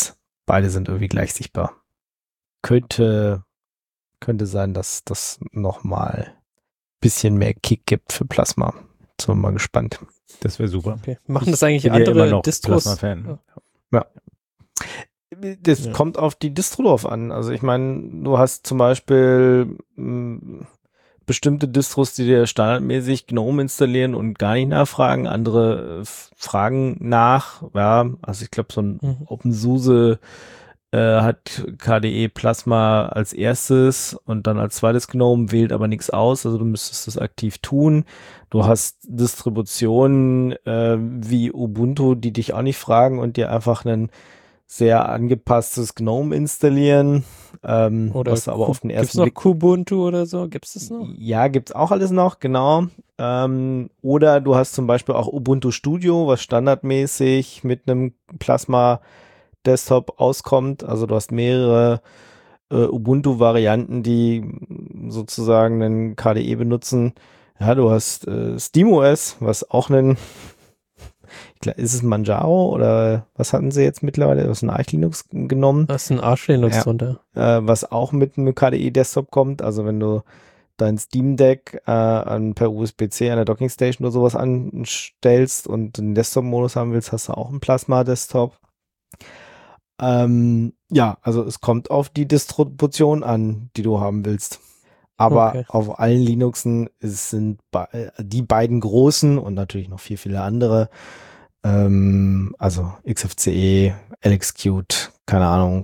beide sind irgendwie gleich sichtbar. Könnte sein, dass das nochmal ein bisschen mehr Kick gibt für Plasma. Sind wir mal gespannt. Das wäre super. Okay. Machen das eigentlich Ich bin ja andere immer noch Distros? Plasma-Fan. Ja. Das Ja. kommt auf die Distro drauf an. Also ich meine, du hast zum Beispiel bestimmte Distros, die dir standardmäßig GNOME installieren und gar nicht nachfragen. Andere fragen nach. Ja, also ich glaube, so ein OpenSUSE hat KDE Plasma als erstes und dann als zweites GNOME, wählt aber nichts aus. Also du müsstest das aktiv tun. Du hast Distributionen wie Ubuntu, die dich auch nicht fragen und dir einfach ein sehr angepasstes GNOME installieren. Oder was du aber auf den gibt's ersten noch Blick... Kubuntu oder so? Gibt's das noch? Ja, gibt's auch alles noch, genau. Oder du hast zum Beispiel auch Ubuntu Studio, was standardmäßig mit einem Plasma Desktop auskommt. Also du hast mehrere Ubuntu-Varianten, die sozusagen einen KDE benutzen. Ja, du hast SteamOS, was auch einen, ist es Manjaro oder was hatten sie jetzt mittlerweile? Das ist ein Arch Linux genommen. Da ist ein Arch Linux Ja. drunter. Was auch mit einem KDE-Desktop kommt. Also wenn du dein Steam Deck per USB-C an der Dockingstation oder sowas anstellst und den Desktop-Modus haben willst, hast du auch einen Plasma-Desktop. Ja, also es kommt auf die Distribution an, die du haben willst. Aber Okay. auf allen Linuxen sind die beiden großen und natürlich noch viele andere. Also XFCE, LXQt, keine Ahnung.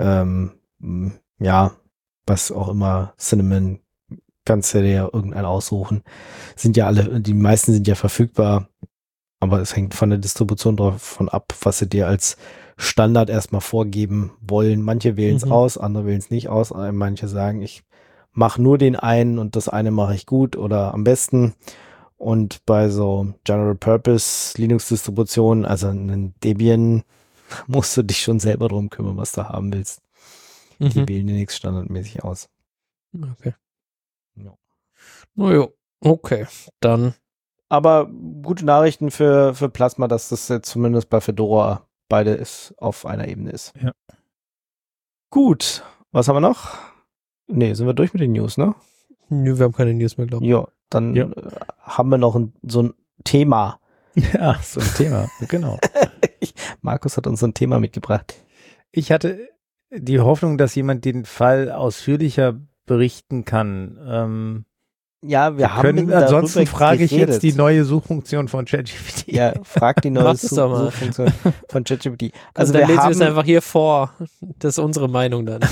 Ja, was auch immer, Cinnamon, kannst du dir ja irgendeinen aussuchen. Sind ja alle, die meisten sind ja verfügbar, aber es hängt von der Distribution davon ab, was sie dir als Standard erstmal vorgeben wollen. Manche wählen es aus, andere wählen es nicht aus. Manche sagen, ich mache nur den einen und das eine mache ich gut oder am besten. Und bei so General Purpose Linux-Distributionen, also einen Debian, musst du dich schon selber drum kümmern, was du haben willst. Die wählen dir nichts standardmäßig aus. Okay. Ja. Naja, okay. Dann. Aber gute Nachrichten für Plasma, dass das jetzt zumindest bei Fedora beides auf einer Ebene ist. Ja. Gut, was haben wir noch? Nee, sind wir durch mit den News, ne? Nö, wir haben keine News mehr, glaube ich. Ja, dann Ja. haben wir noch so ein Thema. Ja, so ein Thema, genau. Markus hat uns so ein Thema mitgebracht. Ich hatte die Hoffnung, dass jemand den Fall ausführlicher berichten kann. Ja, wir haben ansonsten frage ich geredet. jetzt die neue Suchfunktion von ChatGPT. Ja, frag die neue Mach das doch mal. Suchfunktion von ChatGPT. Also Also dann wir lesen wir haben es einfach hier vor. Das ist unsere Meinung dann.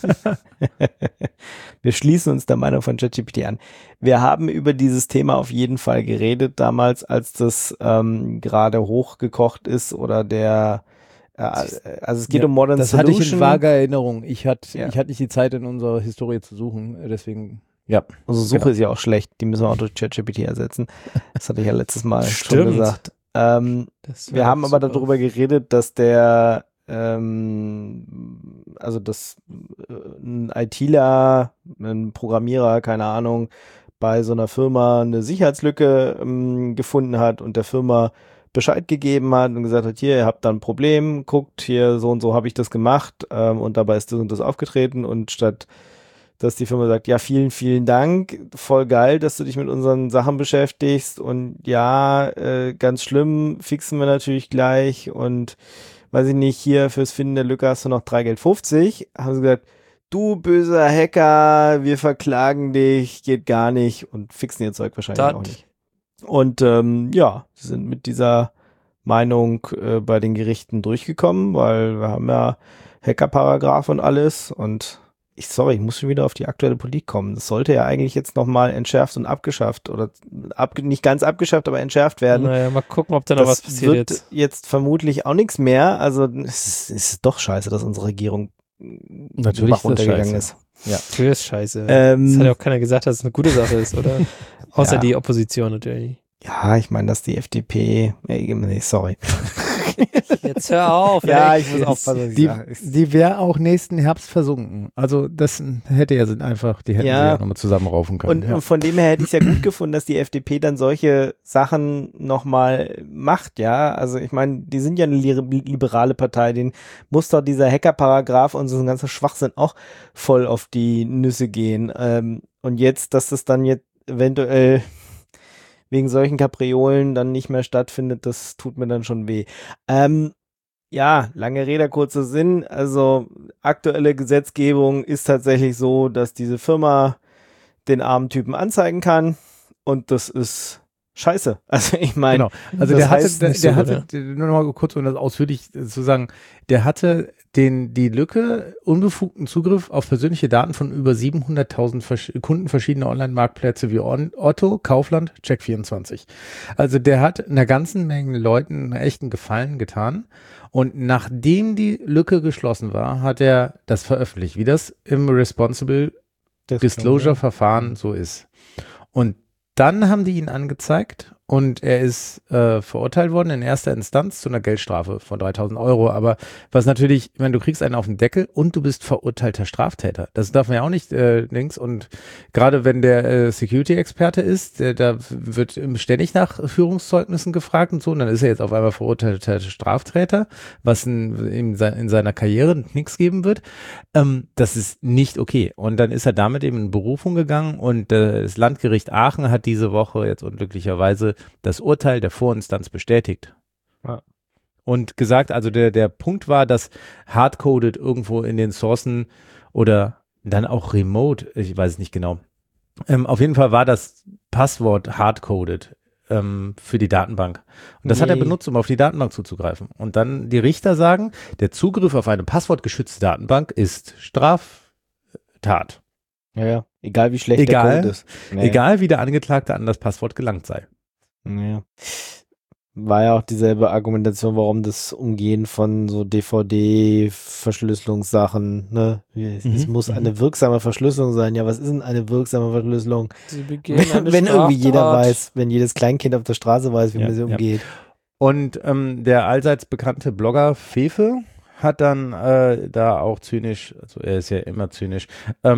wir schließen uns der Meinung von ChatGPT an. Wir haben über dieses Thema auf jeden Fall geredet damals, als das gerade hochgekocht ist oder also es geht um Modern Das Solution. hatte ich in vager Erinnerung. Ich hatte Ja. nicht die Zeit, in unserer Historie zu suchen, deswegen, ja. Also Suche Genau. ist ja auch schlecht, die müssen wir auch durch ChatGPT ersetzen. Das hatte ich ja letztes Mal schon Stimmt. gesagt. Das Wir war haben aber super. darüber geredet, dass also dass ein ITler, ein Programmierer, keine Ahnung, bei so einer Firma eine Sicherheitslücke gefunden hat und der Firma Bescheid gegeben hat und gesagt hat, hier, ihr habt da ein Problem, guckt, hier, so und so habe ich das gemacht und dabei ist das und das aufgetreten und statt dass die Firma sagt, ja, vielen, vielen Dank, voll geil, dass du dich mit unseren Sachen beschäftigst und ja, ganz schlimm, fixen wir natürlich gleich und weiß ich nicht, hier fürs Finden der Lücke hast du noch 3,50 Geld, haben sie gesagt, du böser Hacker, wir verklagen dich, geht gar nicht und fixen ihr Zeug wahrscheinlich auch nicht. Und ja, sie sind mit dieser Meinung bei den Gerichten durchgekommen, weil wir haben ja Hackerparagraph und alles und ich muss schon wieder auf die aktuelle Politik kommen. Das sollte ja eigentlich jetzt nochmal entschärft und abgeschafft oder nicht ganz abgeschafft, aber entschärft werden. Naja, mal gucken, ob da noch was passiert wird jetzt vermutlich auch nichts mehr. Also es ist doch scheiße, dass unsere Regierung Natürlich ist das runtergegangen scheiße. ist. Ja. Das ist scheiße. Das hat ja auch keiner gesagt, dass es eine gute Sache ist, oder? Außer Ja. die Opposition natürlich. Ja, ich meine, dass die FDP, nee, sorry. Jetzt hör auf. Ja, ey. ich muss aufpassen, was ich Die, sage. die wäre auch nächsten Herbst versunken. Also das hätte ja einfach, die hätten Ja. sie ja nochmal zusammenraufen können. Und von dem her hätte ich es ja gut gefunden, dass die FDP dann solche Sachen nochmal macht, ja. Also ich meine, die sind ja eine liberale Partei, denen muss doch dieser Hacker-Paragraph und so ein ganzer Schwachsinn auch voll auf die Nüsse gehen. Und jetzt, dass das dann jetzt eventuell wegen solchen Kapriolen dann nicht mehr stattfindet, das tut mir dann schon weh. Ja, lange Rede, kurzer Sinn. Also aktuelle Gesetzgebung ist tatsächlich so, dass diese Firma den armen Typen anzeigen kann und das ist scheiße. Also ich meine, Genau. Also das der hatte, heißt der, nicht der so, hatte, nur noch mal kurz, um das ausführlich zu sagen, der hatte die Lücke, unbefugten Zugriff auf persönliche Daten von über 700.000 Kunden verschiedener Online-Marktplätze wie Otto, Kaufland, Check24. Also der hat einer ganzen Menge Leuten einen echten Gefallen getan. Und nachdem die Lücke geschlossen war, hat er das veröffentlicht, wie das im Responsible Disclosure-Verfahren so ist. Und dann haben die ihn angezeigt und er ist verurteilt worden in erster Instanz zu einer Geldstrafe von 3.000 Euro. Aber was natürlich, ich meine, du kriegst einen auf den Deckel und du bist verurteilter Straftäter. Das darf man ja auch nicht links. Und gerade wenn der Security-Experte ist, da wird ständig nach Führungszeugnissen gefragt und so. Und dann ist er jetzt auf einmal verurteilter Straftäter, was in seiner Karriere nichts geben wird. Das ist nicht okay. Und dann ist er damit eben in Berufung gegangen und das Landgericht Aachen hat diese Woche jetzt unglücklicherweise das Urteil der Vorinstanz bestätigt. Ja. Und gesagt, also der Punkt war, dass hardcoded irgendwo in den Sourcen oder dann auch remote, ich weiß es nicht genau. Auf jeden Fall war das Passwort hardcoded für die Datenbank. Und das hat er benutzt, um auf die Datenbank zuzugreifen. Und dann die Richter sagen, der Zugriff auf eine passwortgeschützte Datenbank ist Straftat. ja. Egal wie schlecht der Code ist. Egal wie der Angeklagte an das Passwort gelangt sei. Ja. War ja auch dieselbe Argumentation, warum das Umgehen von so DVD-Verschlüsselungssachen, ne? Es muss eine wirksame Verschlüsselung sein. Ja, was ist denn eine wirksame Verschlüsselung? Sie begehen eine Wenn irgendwie jeder Straftat. weiß, wenn jedes Kleinkind auf der Straße weiß, wie man sie umgeht. Und der allseits bekannte Blogger Fefe hat dann da auch zynisch, also er ist ja immer zynisch,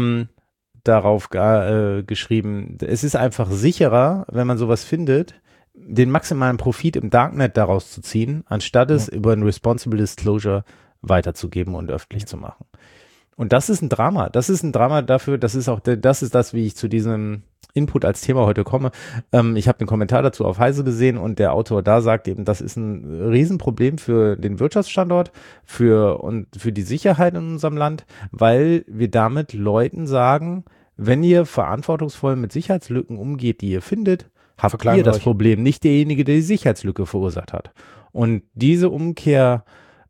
darauf geschrieben, es ist einfach sicherer, wenn man sowas findet, den maximalen Profit im Darknet daraus zu ziehen, anstatt es über ein Responsible Disclosure weiterzugeben und öffentlich zu machen. Und das ist ein Drama. Das ist ein Drama dafür, das ist das, wie ich zu diesem Input als Thema heute komme. Ich habe einen Kommentar dazu auf Heise gesehen und der Autor da sagt eben, das ist ein Riesenproblem für den Wirtschaftsstandort, für die Sicherheit in unserem Land, weil wir damit Leuten sagen, wenn ihr verantwortungsvoll mit Sicherheitslücken umgeht, die ihr findet, habt Verklagen ihr das euch. Problem, nicht derjenige, der die Sicherheitslücke verursacht hat. Und diese Umkehr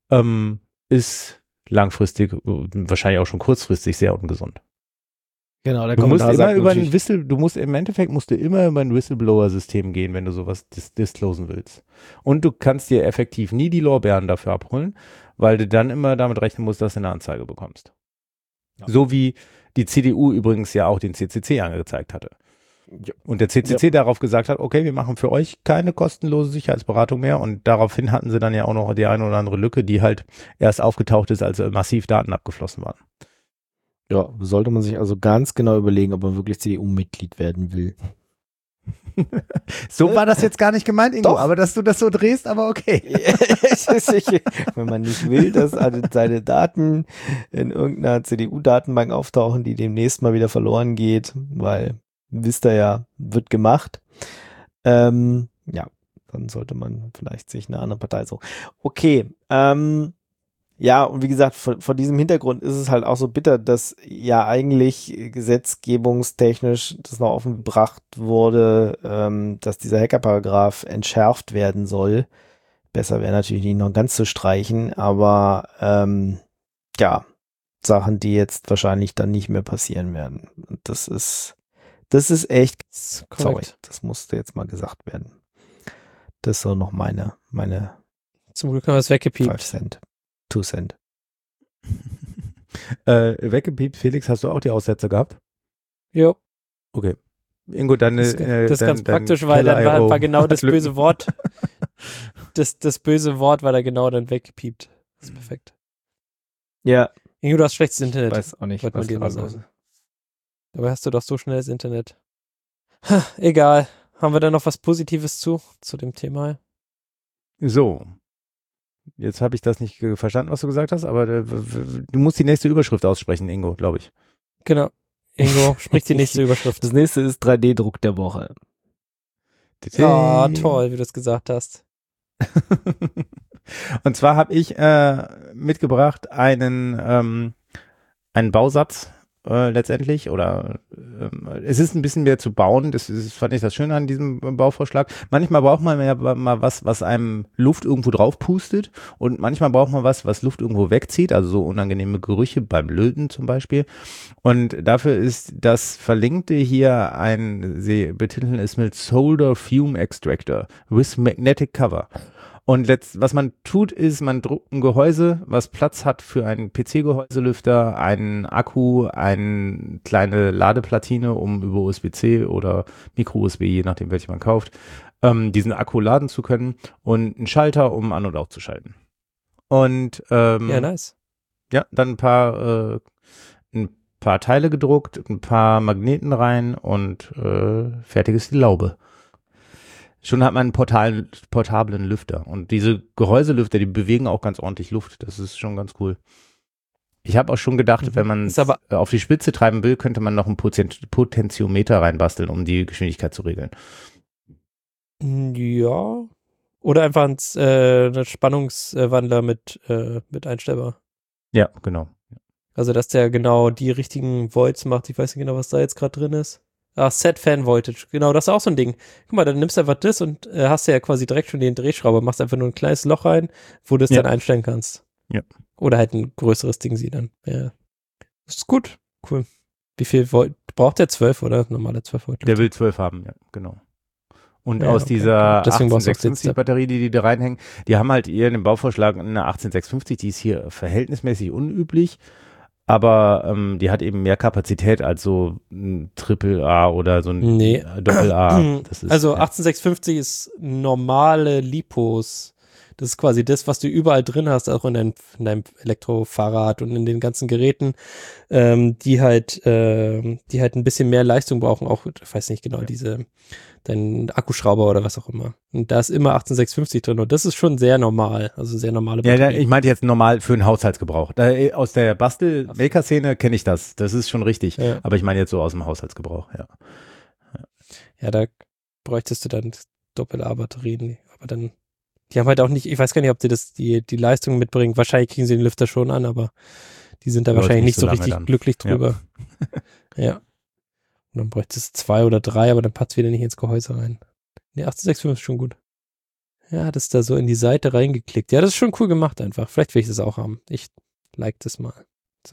ist langfristig, wahrscheinlich auch schon kurzfristig sehr ungesund. Genau, der Du musst Kommentar immer sagt über natürlich- im Endeffekt musst du immer über ein Whistleblower-System gehen, wenn du sowas disclosen willst. Und du kannst dir effektiv nie die Lorbeeren dafür abholen, weil du dann immer damit rechnen musst, dass du eine Anzeige bekommst. Ja. So wie die CDU übrigens ja auch den CCC angezeigt hatte. Ja. Und der CCC darauf gesagt hat, okay, wir machen für euch keine kostenlose Sicherheitsberatung mehr. Und daraufhin hatten sie dann ja auch noch die eine oder andere Lücke, die halt erst aufgetaucht ist, als massiv Daten abgeflossen waren. Ja, sollte man sich also ganz genau überlegen, ob man wirklich CDU-Mitglied werden will. So war das jetzt gar nicht gemeint, Ingo, Doch. aber dass du das so drehst, aber okay. Wenn man nicht will, dass seine Daten in irgendeiner CDU-Datenbank auftauchen, die demnächst mal wieder verloren geht, weil, wisst ihr ja, wird gemacht. Ja, dann sollte man vielleicht sich eine andere Partei suchen. Okay, ja, und wie gesagt, vor diesem Hintergrund ist es halt auch so bitter, dass ja eigentlich gesetzgebungstechnisch das noch offen gebracht wurde, dass dieser Hackerparagraph entschärft werden soll. Besser wäre natürlich nicht noch ganz zu streichen, aber ja, Sachen, die jetzt wahrscheinlich dann nicht mehr passieren werden. Und das ist echt, sorry, Korrekt. das musste jetzt mal gesagt werden. Das ist so noch meine Zum Glück haben wir es weggepiept. 5 Cent. 2 Cent. Weggepiept, Felix, hast du auch die Aussätze gehabt? Jo. Okay. Ingo, deine Das ist ganz dein praktisch, weil dann war genau das böse Wort. das böse Wort war da genau dann weggepiept. Das ist perfekt. Ja. Ingo, du hast schlechtes Internet. Ich weiß auch nicht, wollte man was dir da mal los ist. sagen. Dabei hast du doch so schnelles Internet. Egal. Haben wir da noch was Positives zu dem Thema? So. Jetzt habe ich das nicht verstanden, was du gesagt hast, aber du musst die nächste Überschrift aussprechen, Ingo, glaube ich. Genau. Ingo, sprich die nächste Überschrift. Das nächste ist 3D-Druck der Woche. Ja, toll, wie du es gesagt hast. Und zwar habe ich mitgebracht einen Bausatz letztendlich, oder es ist ein bisschen mehr zu bauen, das fand ich das Schöne an diesem Bauvorschlag. Manchmal braucht man ja mal was einem Luft irgendwo drauf pustet, und manchmal braucht man was Luft irgendwo wegzieht, also so unangenehme Gerüche beim Löten zum Beispiel. Und dafür ist das Verlinkte hier sie betiteln es mit Solder Fume Extractor with Magnetic Cover. Und was man tut, ist, man druckt ein Gehäuse, was Platz hat für einen PC-Gehäuselüfter, einen Akku, eine kleine Ladeplatine, um über USB-C oder Micro-USB, je nachdem welche man kauft, diesen Akku laden zu können, und einen Schalter, um an- und auszuschalten. Und Ja, nice. ja, dann ein paar Teile gedruckt, ein paar Magneten rein, und fertig ist die Laube. Schon hat man einen portablen Lüfter. Und diese Gehäuselüfter, die bewegen auch ganz ordentlich Luft. Das ist schon ganz cool. Ich habe auch schon gedacht, wenn man es auf die Spitze treiben will, könnte man noch einen Potentiometer reinbasteln, um die Geschwindigkeit zu regeln. Ja. Oder einfach einen Spannungswandler mit einstellbar. Ja, genau. Also, dass der genau die richtigen Volts macht. Ich weiß nicht genau, was da jetzt gerade drin ist. Set Fan Voltage. Genau, das ist auch so ein Ding. Guck mal, dann nimmst du einfach das und hast ja quasi direkt schon den Drehschrauber, machst einfach nur ein kleines Loch rein, wo du es dann einstellen kannst. Ja. Oder halt ein größeres Ding sie dann. Ja. Das ist gut. Cool. Wie viel Volt? Braucht der 12 oder normale 12 Volt? Der will 12 haben, ja, genau. Und Ja, aus okay. dieser Deswegen brauchst du auch 18650 Batterie, die da reinhängen, die haben halt hier in dem Bauvorschlag eine 18650, die ist hier verhältnismäßig unüblich. Aber die hat eben mehr Kapazität als so ein AAA oder so ein Doppel-A. Also 18650 ist normale Lipos. Das ist quasi das, was du überall drin hast, auch in deinem Elektrofahrrad und in den ganzen Geräten, die halt ein bisschen mehr Leistung brauchen, auch, ich weiß nicht genau, dein Akkuschrauber oder was auch immer. Und da ist immer 18650 drin, und das ist schon sehr normal, also sehr normale Batterie. Ja, ich meinte jetzt normal für den Haushaltsgebrauch. Aus der Bastel-Maker-Szene kenne ich das. Das ist schon richtig. Ja. Aber ich meine jetzt so aus dem Haushaltsgebrauch, ja. Ja, da bräuchtest du dann Doppel-A-Batterien, aber dann, die haben halt auch nicht, ich weiß gar nicht, ob die Leistung mitbringen. Wahrscheinlich kriegen sie den Lüfter schon an, aber die sind da wahrscheinlich nicht so richtig glücklich drüber. Ja. Und dann bräuchtest du 2 oder 3, aber dann passt wieder nicht ins Gehäuse rein. Ne, 18650 ist schon gut. Ja, hat es da so in die Seite reingeklickt. Ja, das ist schon cool gemacht einfach. Vielleicht will ich das auch haben. Ich like das mal. So.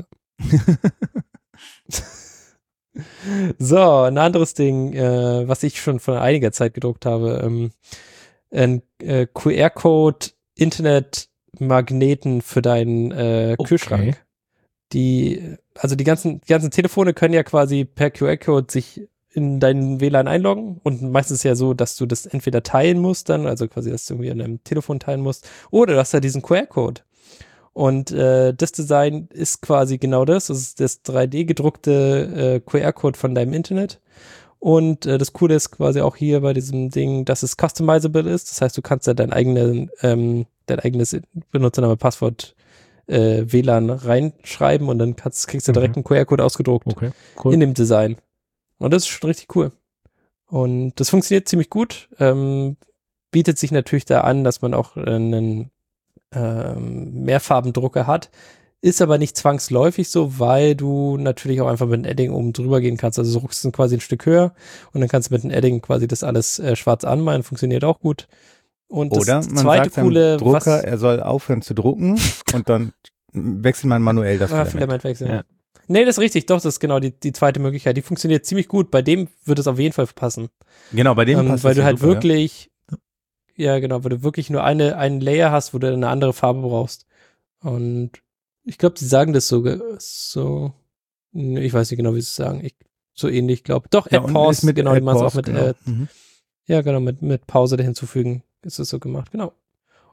So, ein anderes Ding, was ich schon vor einiger Zeit gedruckt habe. Ein QR-Code Internetmagneten für deinen Kühlschrank. Die ganzen Telefone können ja quasi per QR-Code sich in deinen WLAN einloggen, und meistens ja so, dass du das entweder teilen musst dann, also quasi, dass du irgendwie an deinem Telefon teilen musst, oder du hast ja diesen QR-Code. Und das Design ist quasi genau das ist das 3D-gedruckte QR-Code von deinem Internet. Und das Coole ist quasi auch hier bei diesem Ding, dass es customizable ist. Das heißt, du kannst ja dein eigenes Benutzername, Passwort WLAN reinschreiben, und dann kriegst du direkt einen QR-Code ausgedruckt in dem Design. Und das ist schon richtig cool. Und das funktioniert ziemlich gut. Bietet sich natürlich da an, dass man auch einen Mehrfarbendrucker hat. Ist aber nicht zwangsläufig so, weil du natürlich auch einfach mit einem Edding oben drüber gehen kannst. Also du rückst es quasi ein Stück höher, und dann kannst du mit einem Edding quasi das alles schwarz anmalen. Funktioniert auch gut. Und das oder man zweite sagt coole, dem Drucker, er soll aufhören zu drucken, und dann wechselt man manuell das Filament wechseln. Ja. Nee, das ist richtig. Doch, das ist genau die zweite Möglichkeit. Die funktioniert ziemlich gut. Bei dem würde es auf jeden Fall passen. Genau, bei dem passt es. Weil du halt super, wirklich, ja genau, weil du wirklich nur einen Layer hast, wo du eine andere Farbe brauchst. Und ich glaube, sie sagen das sogar so, ich weiß nicht genau, wie sie es sagen. So ähnlich, glaube ich. Doch, Add Pause, genau, die machen es auch mit, ja genau, mit Pause hinzufügen ist es so gemacht, genau.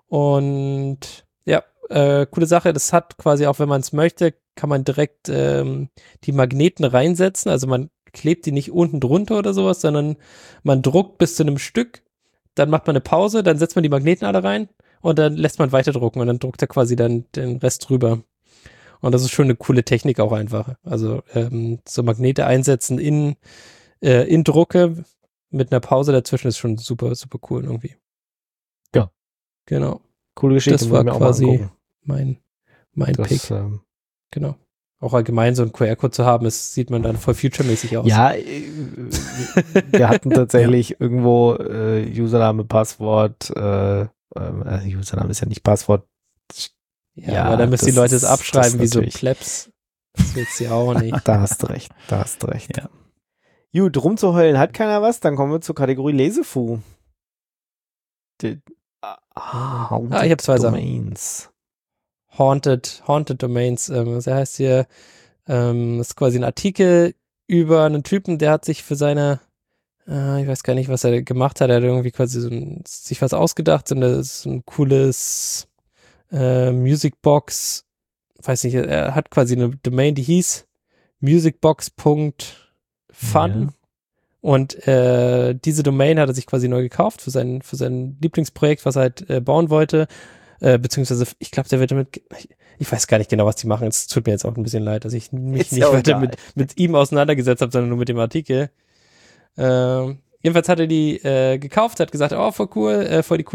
Und ja, coole Sache. Das hat quasi auch, wenn man es möchte, kann man direkt die Magneten reinsetzen. Also man klebt die nicht unten drunter oder sowas, sondern man druckt bis zu einem Stück, dann macht man eine Pause, dann setzt man die Magneten alle rein und dann lässt man weiter drucken und dann druckt er quasi dann den Rest drüber. Und das ist schon eine coole Technik auch einfach. Also so Magnete einsetzen in Drucke mit einer Pause dazwischen ist schon super, super cool irgendwie. Ja. Genau. Coole Geschichte. Das war wollen wir auch mal quasi angucken. mein Das, Pick. Genau. Auch allgemein so einen QR-Code zu haben, das sieht man dann voll future-mäßig aus. Ja, wir hatten tatsächlich irgendwo Username, Passwort, Username ist ja nicht Passwort. Ja, aber dann müssen die Leute es abschreiben wie so natürlich. Plebs. Das willst du ja auch nicht. Da hast du recht. Ja. Gut, rumzuheulen hat keiner was, dann kommen wir zur Kategorie Lesefu. Ich habe zwei Domains. Haunted Domains. Das heißt hier, das ist quasi ein Artikel über einen Typen, der hat sich für seine, ich weiß gar nicht, was er gemacht hat, er hat irgendwie quasi sich was ausgedacht, so ein cooles Musicbox, weiß nicht, er hat quasi eine Domain, die hieß musicbox.fun und diese Domain hat er sich quasi neu gekauft für sein Lieblingsprojekt, was er halt bauen wollte. Beziehungsweise, ich glaube, der wird damit, ich weiß gar nicht genau, was die machen. Es tut mir jetzt auch ein bisschen leid, dass ich mich nicht weiter mit ihm auseinandergesetzt habe, sondern nur mit dem Artikel. Jedenfalls hat er die gekauft, hat gesagt, oh, voll cool, voll die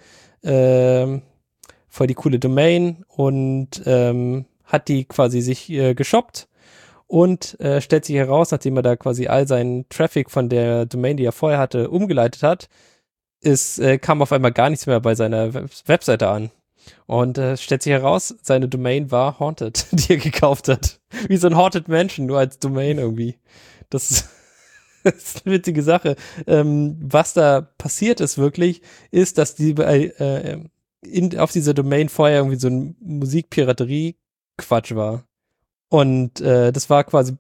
coole Domain und hat die quasi sich geshoppt und stellt sich heraus, nachdem er da quasi all seinen Traffic von der Domain, die er vorher hatte, umgeleitet hat, kam auf einmal gar nichts mehr bei seiner Webseite an. Und stellt sich heraus, seine Domain war Haunted, die er gekauft hat. Wie so ein Haunted Mansion, nur als Domain irgendwie. Das ist eine witzige Sache. Was da passiert ist wirklich, ist, dass die auf dieser Domain vorher irgendwie so ein Musikpiraterie-Quatsch war. Und das war quasi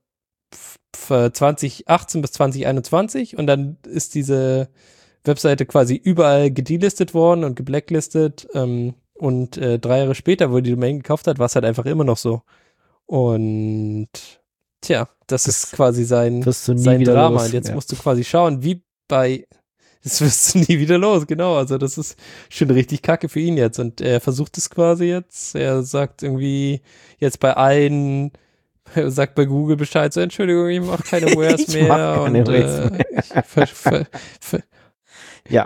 2018 bis 2021 und dann ist diese Webseite quasi überall gedelistet worden und geblacklistet und 3 Jahre später, wo er die Domain gekauft hat, war es halt einfach immer noch so. Und tja, das ist quasi sein Drama. Los. Und jetzt musst du quasi schauen, das wirst du nie wieder los, genau. Also das ist schon richtig kacke für ihn jetzt. Und er versucht es quasi jetzt. Er sagt irgendwie jetzt sagt bei Google Bescheid, so Entschuldigung, ich mache keine Wares mehr. Mach keine Wares mehr. Ja.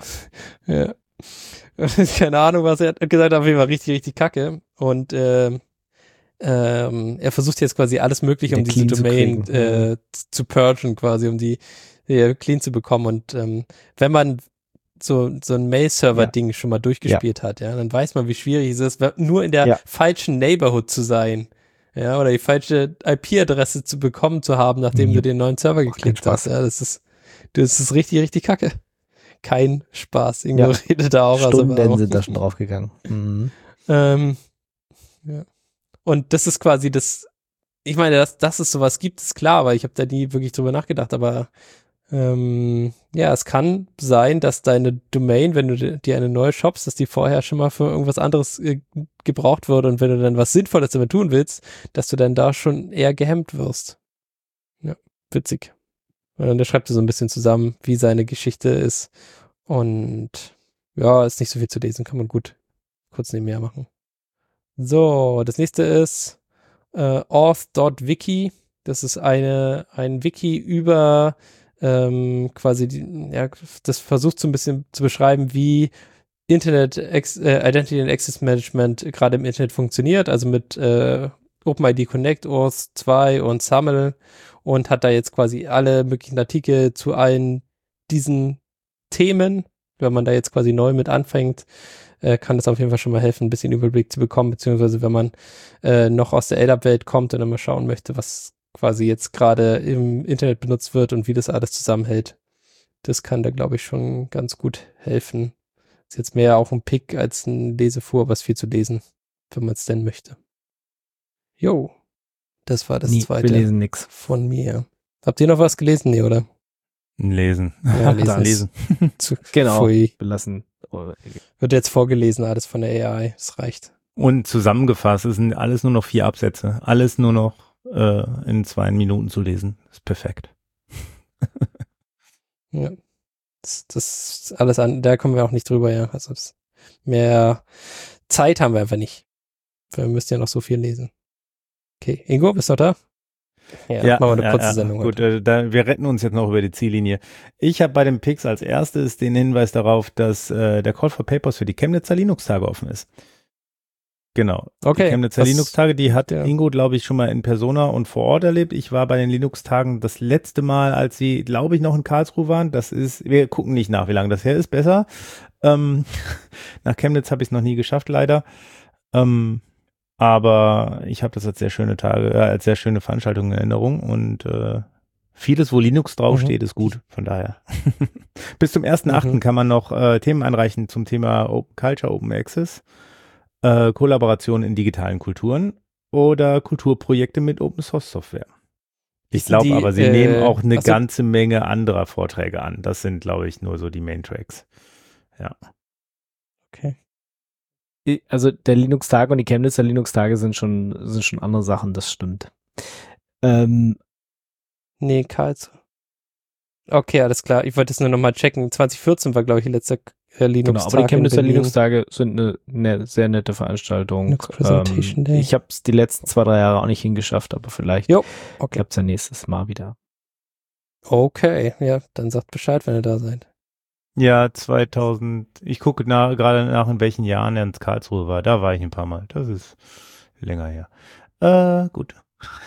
Keine Ahnung, was er hat gesagt, auf jeden Fall richtig, richtig kacke. Und er versucht jetzt quasi alles Mögliche, um diese Domain zu purgen, quasi, um die clean zu bekommen. Und wenn man so ein Mail-Server-Ding schon mal durchgespielt hat, ja, dann weiß man, wie schwierig es ist, nur in der falschen Neighborhood zu sein. Ja, oder die falsche IP-Adresse zu haben, nachdem du den neuen Server geklickt hast. Ja, das ist richtig, richtig kacke. Kein Spaß. Ingo redet da auch. Stunden sind da schon draufgegangen. Mhm. Ja. Und das ist quasi ich meine, dass es sowas gibt, ist klar, aber ich habe da nie wirklich drüber nachgedacht, aber es kann sein, dass deine Domain, wenn du dir eine neue shoppst, dass die vorher schon mal für irgendwas anderes gebraucht wurde und wenn du dann was Sinnvolles damit tun willst, dass du dann da schon eher gehemmt wirst. Ja, witzig. Und dann schreibt er so ein bisschen zusammen, wie seine Geschichte ist und ja, ist nicht so viel zu lesen, kann man gut kurz nebenher machen. So, das nächste ist auth.wiki. Das ist ein Wiki über quasi, das versucht so ein bisschen zu beschreiben, wie Identity and Access Management gerade im Internet funktioniert, also mit OpenID Connect, Auth 2 und SAML und hat da jetzt quasi alle möglichen Artikel zu allen diesen Themen. Wenn man da jetzt quasi neu mit anfängt, kann das auf jeden Fall schon mal helfen, ein bisschen Überblick zu bekommen, beziehungsweise wenn man noch aus der LDAP-Welt kommt und dann mal schauen möchte, was quasi jetzt gerade im Internet benutzt wird und wie das alles zusammenhält. Das kann da, glaube ich, schon ganz gut helfen. Ist jetzt mehr auch ein Pick als ein Lesefuhr, aber ist viel zu lesen, wenn man es denn möchte. Jo, das war das zweite. Wir lesen nix. Von mir. Habt ihr noch was gelesen? Nee, oder? Lesen. Ja, lesen. Lesen. Genau, Pfui. belassen. Wird jetzt vorgelesen, alles von der AI. Es reicht. Und zusammengefasst, es sind alles nur noch 4 Absätze. Alles nur noch in 2 Minuten zu lesen. Ist perfekt. Ja. Das ist alles an, da kommen wir auch nicht drüber, ja. Also mehr Zeit haben wir einfach nicht. Wir müssen ja noch so viel lesen. Okay, Ingo, bist du noch da? Ja, machen wir eine kurze Sendung. Gut, wir retten uns jetzt noch über die Ziellinie. Ich habe bei den Picks als erstes den Hinweis darauf, dass der Call for Papers für die Chemnitzer Linux-Tage offen ist. Genau. Okay. Die Chemnitzer Linux-Tage, die hat Ingo, glaube ich, schon mal in Persona und vor Ort erlebt. Ich war bei den Linux-Tagen das letzte Mal, als sie, glaube ich, noch in Karlsruhe waren. Wir gucken nicht nach, wie lange das her ist, besser. Nach Chemnitz habe ich es noch nie geschafft, leider. Aber ich habe das als sehr schöne Tage, als sehr schöne Veranstaltung in Erinnerung und vieles, wo Linux draufsteht, ist gut, von daher. Bis zum 1.8. kann man noch Themen einreichen zum Thema Open Culture, Open Access, Kollaboration in digitalen Kulturen oder Kulturprojekte mit Open Source Software. Ich glaube aber, sie nehmen auch eine ganze Menge anderer Vorträge an. Das sind, glaube ich, nur so die Main Tracks. Ja. Okay. Also der Linux-Tag und die Chemnitzer Linux-Tage sind schon andere Sachen, das stimmt. Nee, Karlsruhe. Okay, alles klar. Ich wollte es nur nochmal checken. 2014 war, glaube ich, die letzte Linux-Tag. Genau, aber die Chemnitzer Linux-Tage sind eine sehr nette Veranstaltung. Linux Presentation Day. Ich habe es die letzten 2-3 Jahre auch nicht hingeschafft, aber vielleicht klappt es ja nächstes Mal wieder. Okay, ja, dann sagt Bescheid, wenn ihr da seid. Ja, 2000, ich gucke gerade nach, in welchen Jahren er in Karlsruhe war. Da war ich ein paar Mal. Das ist länger her. Gut.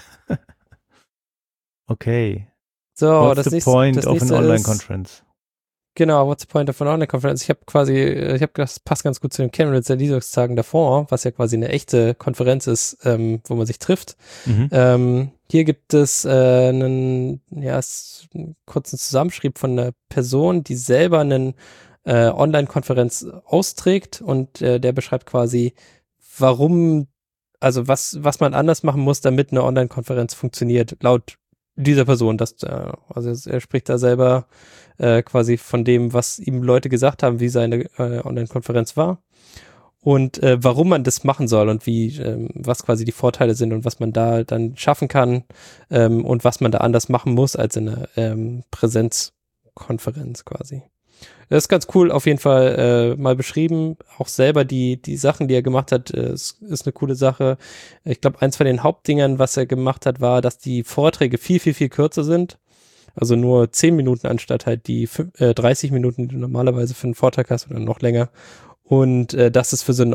Okay. So, what's the point of an Online-Conference? Genau, what's the point of an Online-Conference? Ich habe gedacht, das passt ganz gut zu den Chemnitzer Linux-Tagen davor, was ja quasi eine echte Konferenz ist, wo man sich trifft. Hier gibt es einen kurzen Zusammenschrieb von einer Person, die selber eine Online-Konferenz austrägt und der beschreibt quasi, warum, also was man anders machen muss, damit eine Online-Konferenz funktioniert, laut dieser Person. Also er spricht da selber quasi von dem, was ihm Leute gesagt haben, wie seine Online-Konferenz war und warum man das machen soll und was quasi die Vorteile sind und was man da dann schaffen kann und was man da anders machen muss als in einer Präsenzkonferenz quasi. Das ist ganz cool, auf jeden Fall mal beschrieben. Auch selber die Sachen, die er gemacht hat, ist eine coole Sache. Ich glaube, eins von den Hauptdingern, was er gemacht hat, war, dass die Vorträge viel, viel, viel kürzer sind. Also nur 10 Minuten anstatt halt die 30 Minuten, die du normalerweise für einen Vortrag hast oder noch länger. Und dass es für so eine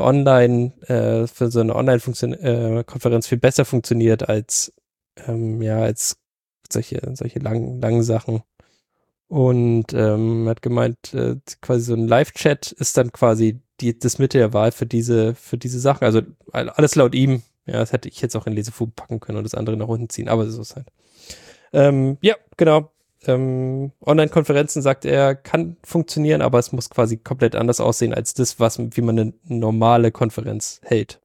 Online-Konferenz viel besser funktioniert als solche langen Sachen. Und hat gemeint, quasi so ein Live-Chat ist dann quasi das Mittel der Wahl für diese Sachen. Also alles laut ihm. Ja, das hätte ich jetzt auch in Lesefugen packen können und das andere nach unten ziehen, aber so ist halt. Ja, genau. Online-Konferenzen, sagt er, kann funktionieren, aber es muss quasi komplett anders aussehen als das, wie man eine normale Konferenz hält.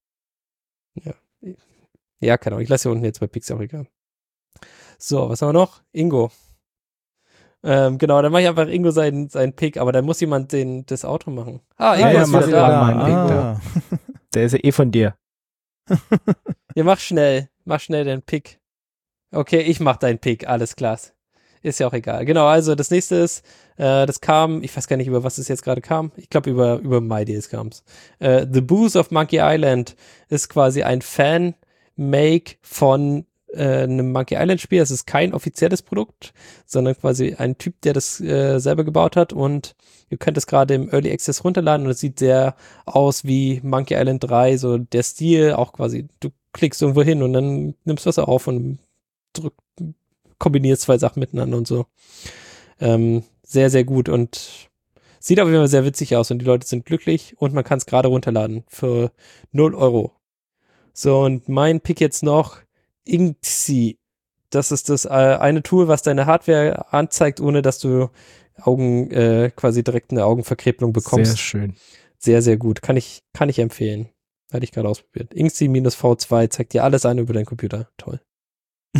Ja, keine Ahnung. Ich lasse hier unten jetzt bei Pix auch egal. So, was haben wir noch? Ingo. Genau, dann mache ich einfach Ingo seinen Pick, aber dann muss jemand das Outro machen. Ingo ist wieder da. Mein Pick da. Der ist ja eh von dir. Ja, mach schnell den Pick. Okay, ich mach deinen Pick, alles klar. Ist ja auch egal. Genau, also das nächste ist, das kam, ich weiß gar nicht, über was es jetzt gerade kam. Ich glaube, über MyDeals kam es. The Booze of Monkey Island ist quasi ein Fan-Make von einem Monkey Island Spiel. Es ist kein offizielles Produkt, sondern quasi ein Typ, der das selber gebaut hat und ihr könnt es gerade im Early Access runterladen und es sieht sehr aus wie Monkey Island 3, so der Stil, auch quasi, du klickst irgendwo hin und dann nimmst du was auf und kombinierst 2 Sachen miteinander und so. Sehr, sehr gut und sieht auf jeden Fall sehr witzig aus und die Leute sind glücklich und man kann es gerade runterladen für 0 €. So, und mein Pick jetzt noch Inksy. Das ist das eine Tool, was deine Hardware anzeigt, ohne dass du quasi direkt eine Augenverkrebelung bekommst. Sehr schön. Sehr, sehr gut. Kann ich empfehlen. Hatte ich gerade ausprobiert. Inksy-V2 zeigt dir alles an über deinen Computer. Toll.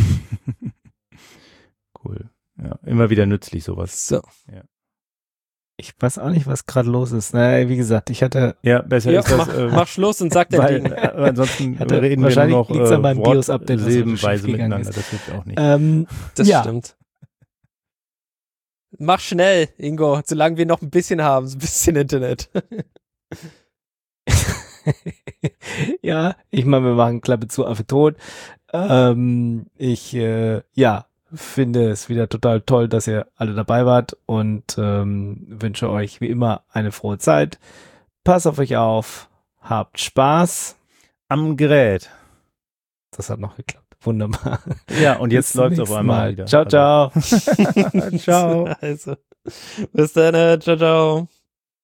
Cool. Ja, immer wieder nützlich sowas. So. Ja. Ich weiß auch nicht, was gerade los ist. Naja, wie gesagt, ich hatte... Ja, besser Ja, ist das. mach Schluss und sag dein weil, Ding. ansonsten Hatte- reden wir wahrscheinlich nur noch liegt's an meinem BIOS-Update, was heute lebenweise schiefgegangen miteinander. ist. Das hilft auch nicht. Das ja. stimmt. Mach schnell, Ingo, solange wir noch ein bisschen haben, so ein bisschen Internet. Ja, ich meine, wir machen Klappe zu, Affe tot. Ich finde es wieder total toll, dass ihr alle dabei wart und wünsche euch wie immer eine frohe Zeit. Passt auf euch auf, habt Spaß. Am Gerät. Das hat noch geklappt. Wunderbar. Ja, und jetzt Bis läuft es zum auf nächsten einmal Mal. wieder. Ciao, ciao. Ciao. Also, bis dann, ciao, ciao.